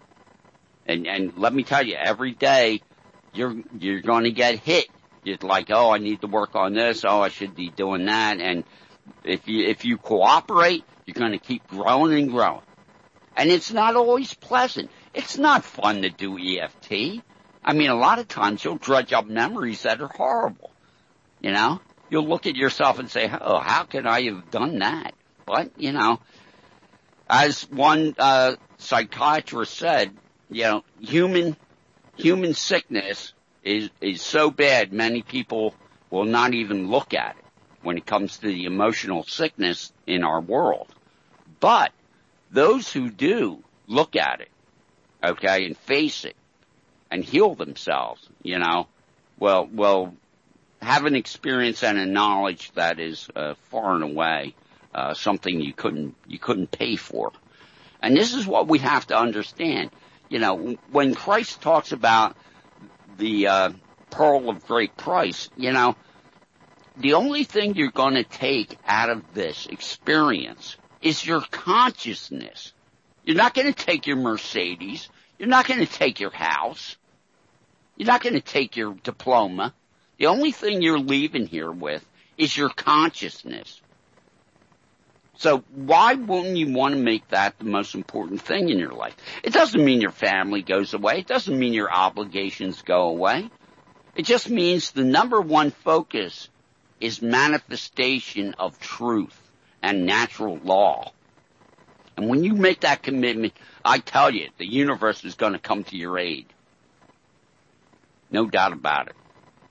And let me tell you, every day you're going to get hit. You're like, oh, I need to work on this. Oh, I should be doing that. And if you cooperate, you're going to keep growing and growing. And it's not always pleasant. It's not fun to do EFT. I mean, a lot of times you'll dredge up memories that are horrible. You know, you'll look at yourself and say, oh, how could I have done that? But, you know, as one psychiatrist said, you know, human sickness is so bad, many people will not even look at it when it comes to the emotional sickness in our world. But those who do look at it, okay, and face it and heal themselves, you know, will have an experience and a knowledge that is far and away something you couldn't pay for. And this is what we have to understand. You know, when Christ talks about the pearl of great price, you know, the only thing you're going to take out of this experience is your consciousness. You're not going to take your Mercedes. You're not going to take your house. You're not going to take your diploma. The only thing you're leaving here with is your consciousness. So why wouldn't you want to make that the most important thing in your life? It doesn't mean your family goes away. It doesn't mean your obligations go away. It just means the number one focus is manifestation of truth and natural law. And when you make that commitment, I tell you, the universe is going to come to your aid. No doubt about it.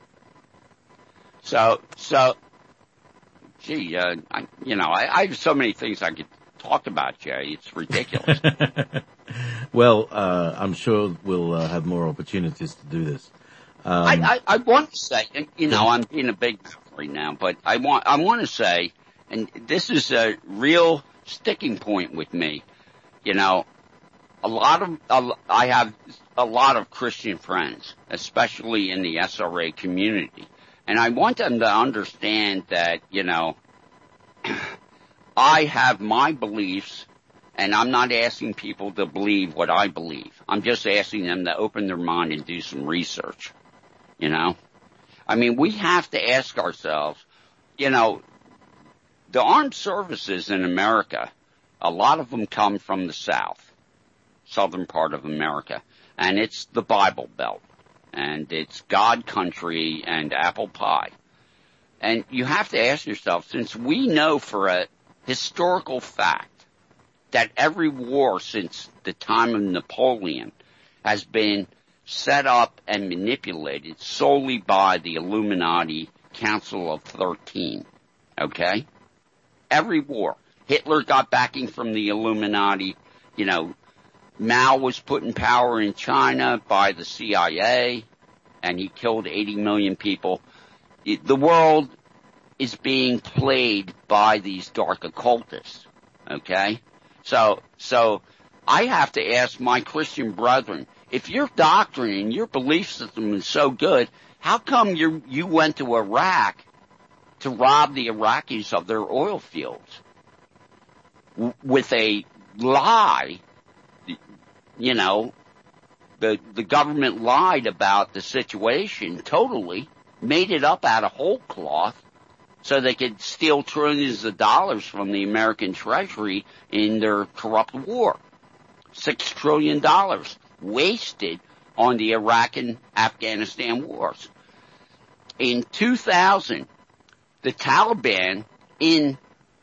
So, gee, I have so many things I could talk about, Jay. It's ridiculous. Well, I'm sure we'll have more opportunities to do this. I want to say, you know, I'm being a big right now, but I want to say, and this is a real sticking point with me. You know, I have a lot of Christian friends, especially in the SRA community. And I want them to understand that, you know, I have my beliefs, and I'm not asking people to believe what I believe. I'm just asking them to open their mind and do some research, you know. I mean, we have to ask ourselves, you know, the armed services in America, a lot of them come from the South, southern part of America, and it's the Bible Belt. And it's God country and apple pie. And you have to ask yourself, since we know for a historical fact that every war since the time of Napoleon has been set up and manipulated solely by the Illuminati Council of 13, okay? Every war. Hitler got backing from the Illuminati, you know, Mao was put in power in China by the CIA, and he killed 80 million people. The world is being played by these dark occultists, okay? So I have to ask my Christian brethren, if your doctrine and your belief system is so good, how come you went to Iraq to rob the Iraqis of their oil fields with a lie? You know, the government lied about the situation totally, made it up out of whole cloth so they could steal trillions of dollars from the American Treasury in their corrupt war. $6 trillion wasted on the Iraq and Afghanistan wars. In 2000, the Taliban in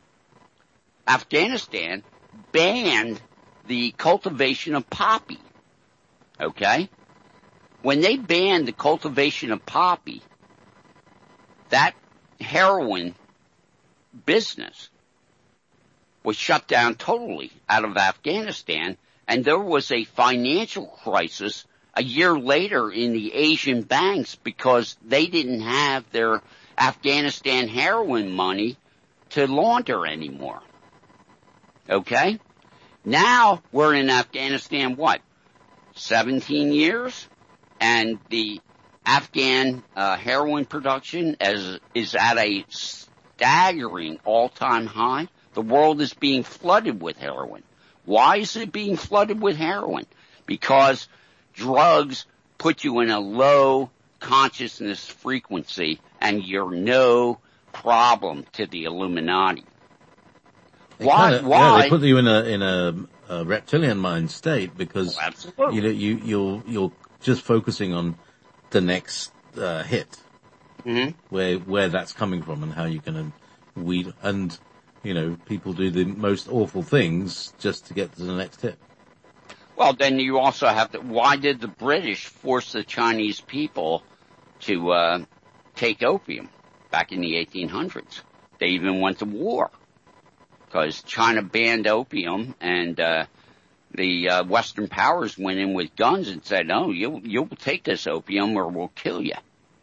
Afghanistan banned the cultivation of poppy, okay? When they banned the cultivation of poppy, that heroin business was shut down totally out of Afghanistan, and there was a financial crisis a year later in the Asian banks because they didn't have their Afghanistan heroin money to launder anymore. Okay? Now we're in Afghanistan, 17 years? And the Afghan heroin production is at a staggering all-time high. The world is being flooded with heroin. Why is it being flooded with heroin? Because drugs put you in a low consciousness frequency and you're no problem to the Illuminati. Why? Yeah, they put you in a reptilian mind state because you're just focusing on the next hit, where that's coming from and how you're going to weed and. People do the most awful things just to get to the next hit. Well, then you also have to, why did the British force the Chinese people to take opium back in the 1800s? They even went to war because China banned opium and the Western powers went in with guns and said, no, you'll take this opium or we'll kill you.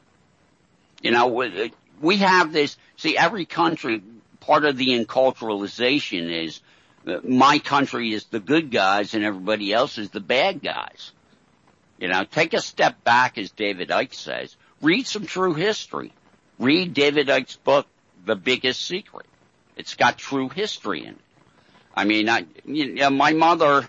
We have this, every country, part of the enculturalization is my country is the good guys and everybody else is the bad guys. Take a step back, as David Icke says. Read some true history. Read David Icke's book, The Biggest Secret. It's got true history in it. I mean, my mother,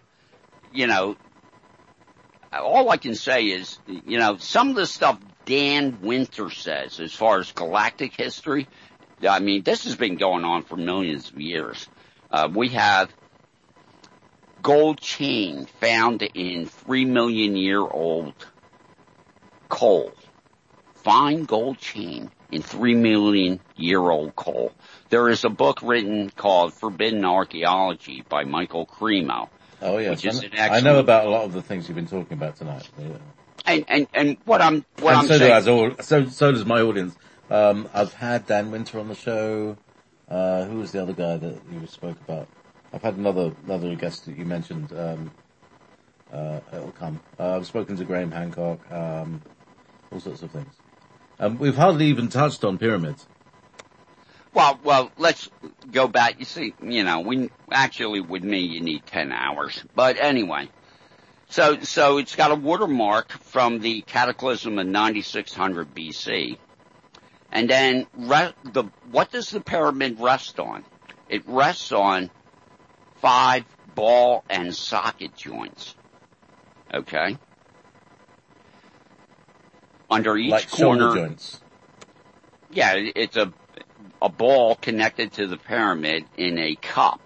all I can say is, some of the stuff Dan Winter says as far as galactic history, I mean, this has been going on for millions of years. We have gold chain found in 3 million year old coal. Fine gold chain in 3 million year old coal. There is a book written called Forbidden Archaeology by Michael Cremo. Oh yes, I know about a lot of the things you've been talking about tonight. Yeah. And what I'm saying. So does my audience. I've had Dan Winter on the show. Who was the other guy that you spoke about? I've had another guest that you mentioned. It'll come. I've spoken to Graham Hancock. All sorts of things. We've hardly even touched on pyramids. Well, let's go back. You see, with me, you need 10 hours. But anyway, so it's got a watermark from the cataclysm of 9600 BC. And then what does the pyramid rest on? It rests on 5 ball and socket joints. Okay? Under each like corner. Shoulder joints. Yeah, it's a ball connected to the pyramid in a cup.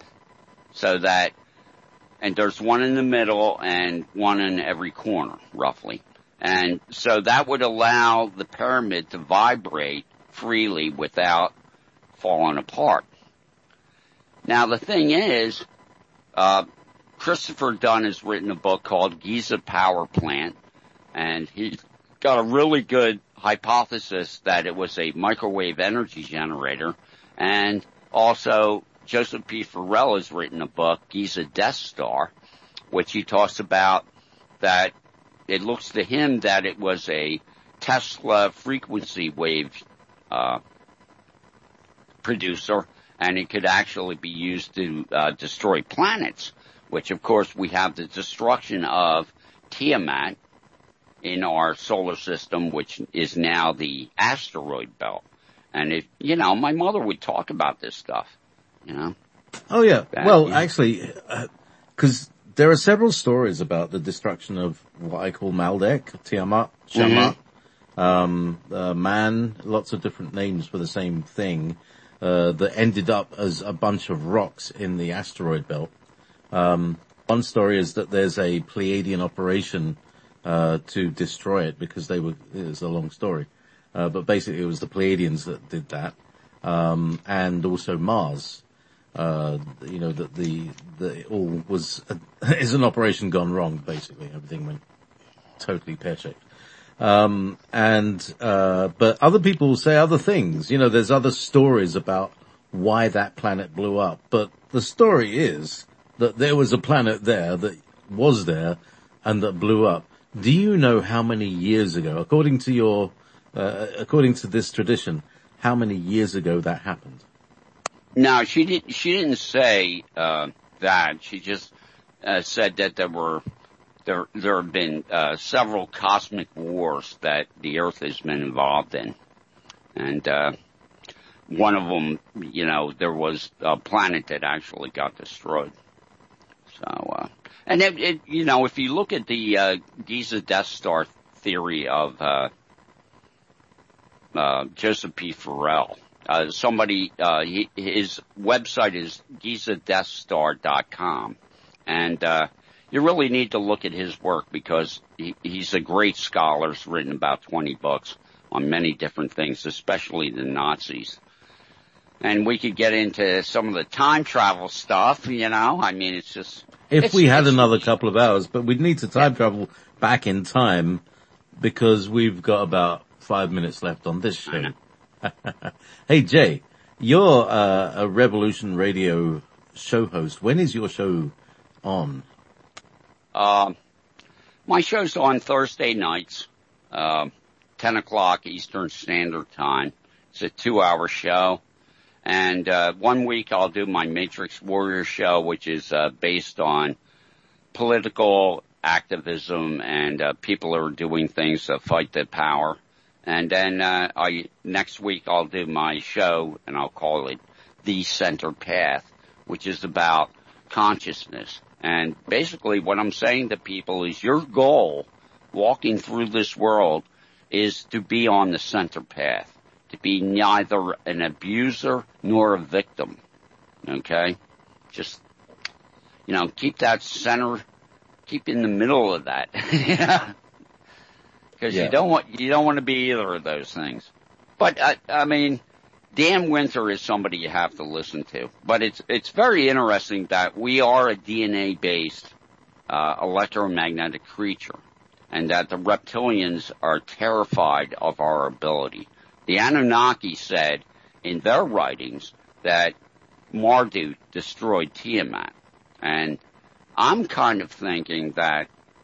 And there's one in the middle and one in every corner, roughly. And so that would allow the pyramid to vibrate freely without falling apart. Now the thing is, Christopher Dunn has written a book called Giza Power Plant, and he's got a really good hypothesis that it was a microwave energy generator. And also Joseph P. Farrell has written a book, Giza Death Star, which he talks about that it looks to him that it was a Tesla frequency wave producer, and it could actually be used to destroy planets, which of course we have the destruction of Tiamat in our solar system, which is now the asteroid belt. And my mother would talk about this stuff, Oh yeah. Actually, cause there are several stories about the destruction of what I call Maldek, Tiamat, Shamat, Man, lots of different names for the same thing, that ended up as a bunch of rocks in the asteroid belt. One story is that there's a Pleiadian operation, to destroy it because it was a long story. But basically it was the Pleiadians that did that. And also Mars. That it all was, is an operation gone wrong, basically. Everything went totally pear-shaped. But other people say other things. There's other stories about why that planet blew up. But the story is that there was a planet there that was there and that blew up. Do you know how many years ago, according to this tradition, how many years ago that happened? No, she didn't say, that. She just, said that there have been, several cosmic wars that the Earth has been involved in. And, one of them, there was a planet that actually got destroyed. So, and if you look at the, Giza Death Star theory of, Joseph P. Farrell, his website is GizaDeathStar.com. And, you really need to look at his work because he's a great scholar. He's written about 20 books on many different things, especially the Nazis. And we could get into some of the time travel stuff, I mean, it's just... If we had another couple of hours, but we'd need to time travel back in time because we've got about 5 minutes left on this show. Hey, Jay, you're a Revolution Radio show host. When is your show on? My show's on Thursday nights, 10 o'clock Eastern Standard Time. It's a 2-hour show. And, 1 week I'll do my Matrix Warrior show, which is, based on political activism and, people who are doing things to fight the power. And then, next week I'll do my show and I'll call it The Center Path, which is about consciousness. And basically what I'm saying to people is your goal walking through this world is to be on the center path, to be neither an abuser nor a victim. Okay? Just, keep that center, keep in the middle of that. Because you don't want to be either of those things. But, I mean, Dan Winter is somebody you have to listen to. But it's very interesting that we are a DNA-based, electromagnetic creature. And that the reptilians are terrified of our ability. The Anunnaki said in their writings that Marduk destroyed Tiamat. And I'm kind of thinking that,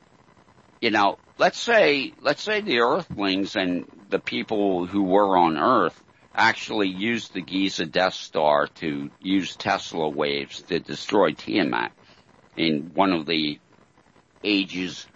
let's say the Earthlings and the people who were on Earth actually used the Giza Death Star to use Tesla waves to destroy Tiamat in one of the ages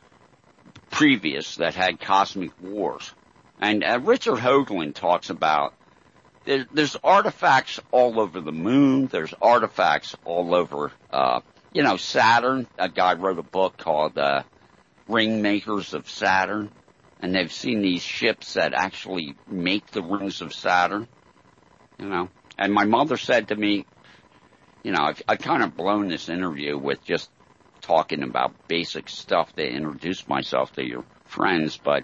previous that had cosmic wars. And Richard Hoagland talks about there's artifacts all over the moon. There's artifacts all over, Saturn. A guy wrote a book called Ring Makers of Saturn. And they've seen these ships that actually make the rings of Saturn, And my mother said to me, I've kind of blown this interview with just talking about basic stuff to introduce myself to your friends, but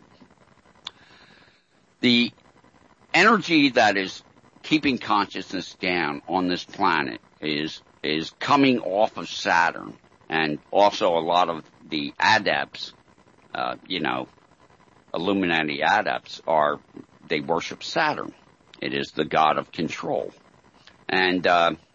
the energy that is keeping consciousness down on this planet is coming off of Saturn, and also a lot of the adepts, Illuminati adepts they worship Saturn. It is the god of control. And,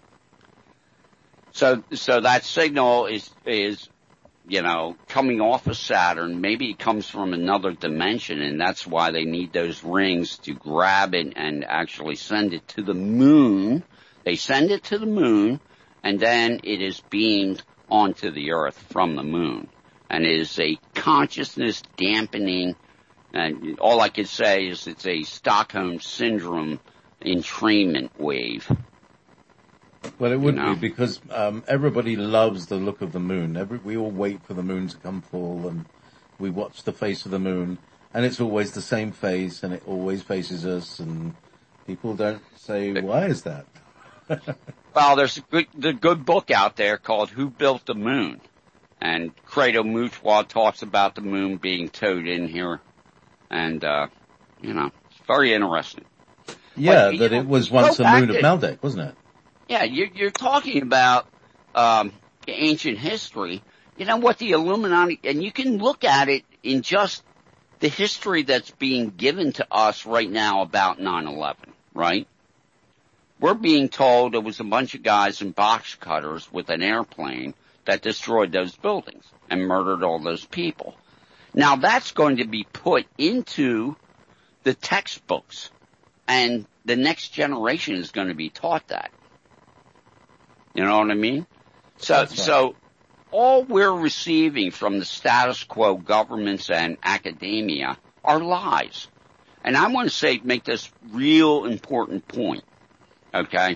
so that signal is, coming off of Saturn. Maybe it comes from another dimension, and that's why they need those rings to grab it and actually send it to the moon. They send it to the moon, and then it is beamed onto the Earth from the moon. And it is a consciousness dampening. And all I could say is it's a Stockholm Syndrome entrainment wave. Well, it would be because everybody loves the look of the moon. We all wait for the moon to come full, and we watch the face of the moon, and it's always the same face, and it always faces us, and people don't say, why is that? Well, there's a good book out there called Who Built the Moon? And Credo Mutual talks about the moon being towed in here. And, it's very interesting. Yeah, but, it was once the moon of Meldick, wasn't it? Yeah, you're talking about, ancient history. What the Illuminati, and you can look at it in just the history that's being given to us right now about 9/11, right? We're being told it was a bunch of guys in box cutters with an airplane that destroyed those buildings and murdered all those people. Now that's going to be put into the textbooks, and the next generation is going to be taught that. You know what I mean? So all we're receiving from the status quo governments and academia are lies. And I want to make this real important point. Okay?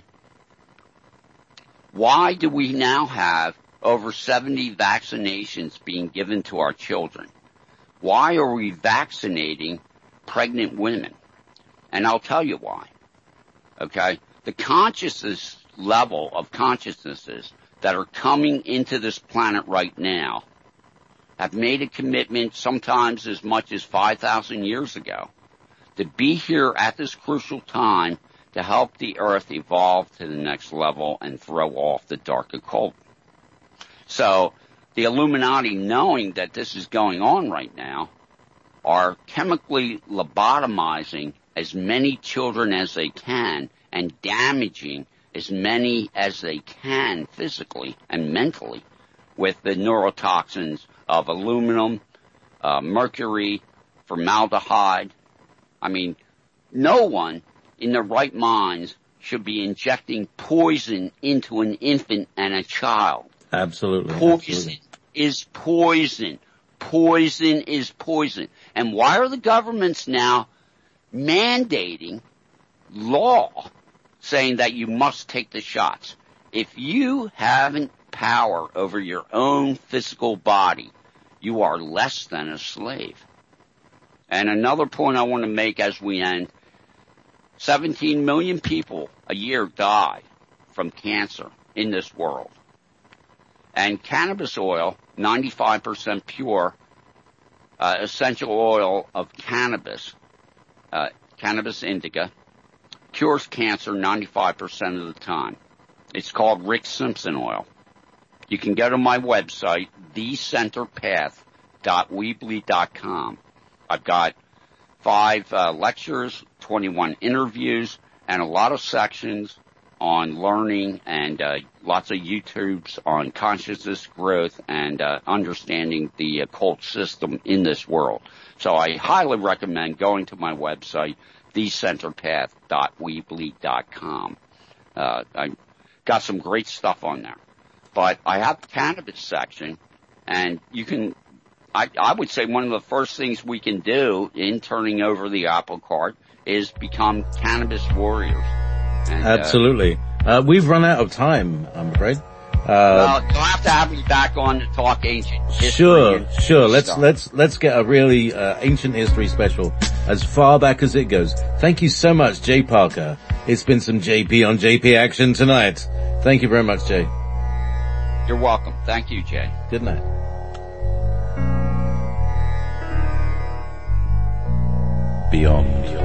Why do we now have over 70 vaccinations being given to our children? Why are we vaccinating pregnant women? And I'll tell you why. Okay? The consciousness level of consciousnesses that are coming into this planet right now have made a commitment sometimes as much as 5,000 years ago to be here at this crucial time to help the earth evolve to the next level and throw off the dark occult. So the Illuminati, knowing that this is going on right now, are chemically lobotomizing as many children as they can and damaging as many as they can physically and mentally with the neurotoxins of aluminum, mercury, formaldehyde. I mean, no one in their right minds should be injecting poison into an infant and a child. Absolutely. Poison is poison. Poison is poison. And why are the governments now mandating law saying that you must take the shots? If you haven't power over your own physical body, you are less than a slave. And another point I want to make as we end, 17 million people a year die from cancer in this world. And cannabis oil, 95% pure, essential oil of cannabis, cannabis indica, cures cancer 95% of the time. It's called Rick Simpson oil. You can go to my website, thecenterpath.weebly.com. I've got 5 lectures, 21 interviews, and a lot of sections on learning and lots of YouTubes on consciousness growth and understanding the occult system in this world. So I highly recommend going to my website, thecenterpath.weebly.com. I got some great stuff on there. But I have the cannabis section, and you can, I would say one of the first things we can do in turning over the apple cart is become cannabis warriors. And, absolutely. We've run out of time, I'm afraid. Well, you'll have to have me back on to talk ancient Sure. history. Let's get a really ancient history special as far back as it goes. Thank you so much, Jay Parker. It's been some JP on JP action tonight. Thank you very much, Jay. You're welcome. Thank you, Jay. Good night. Beyond.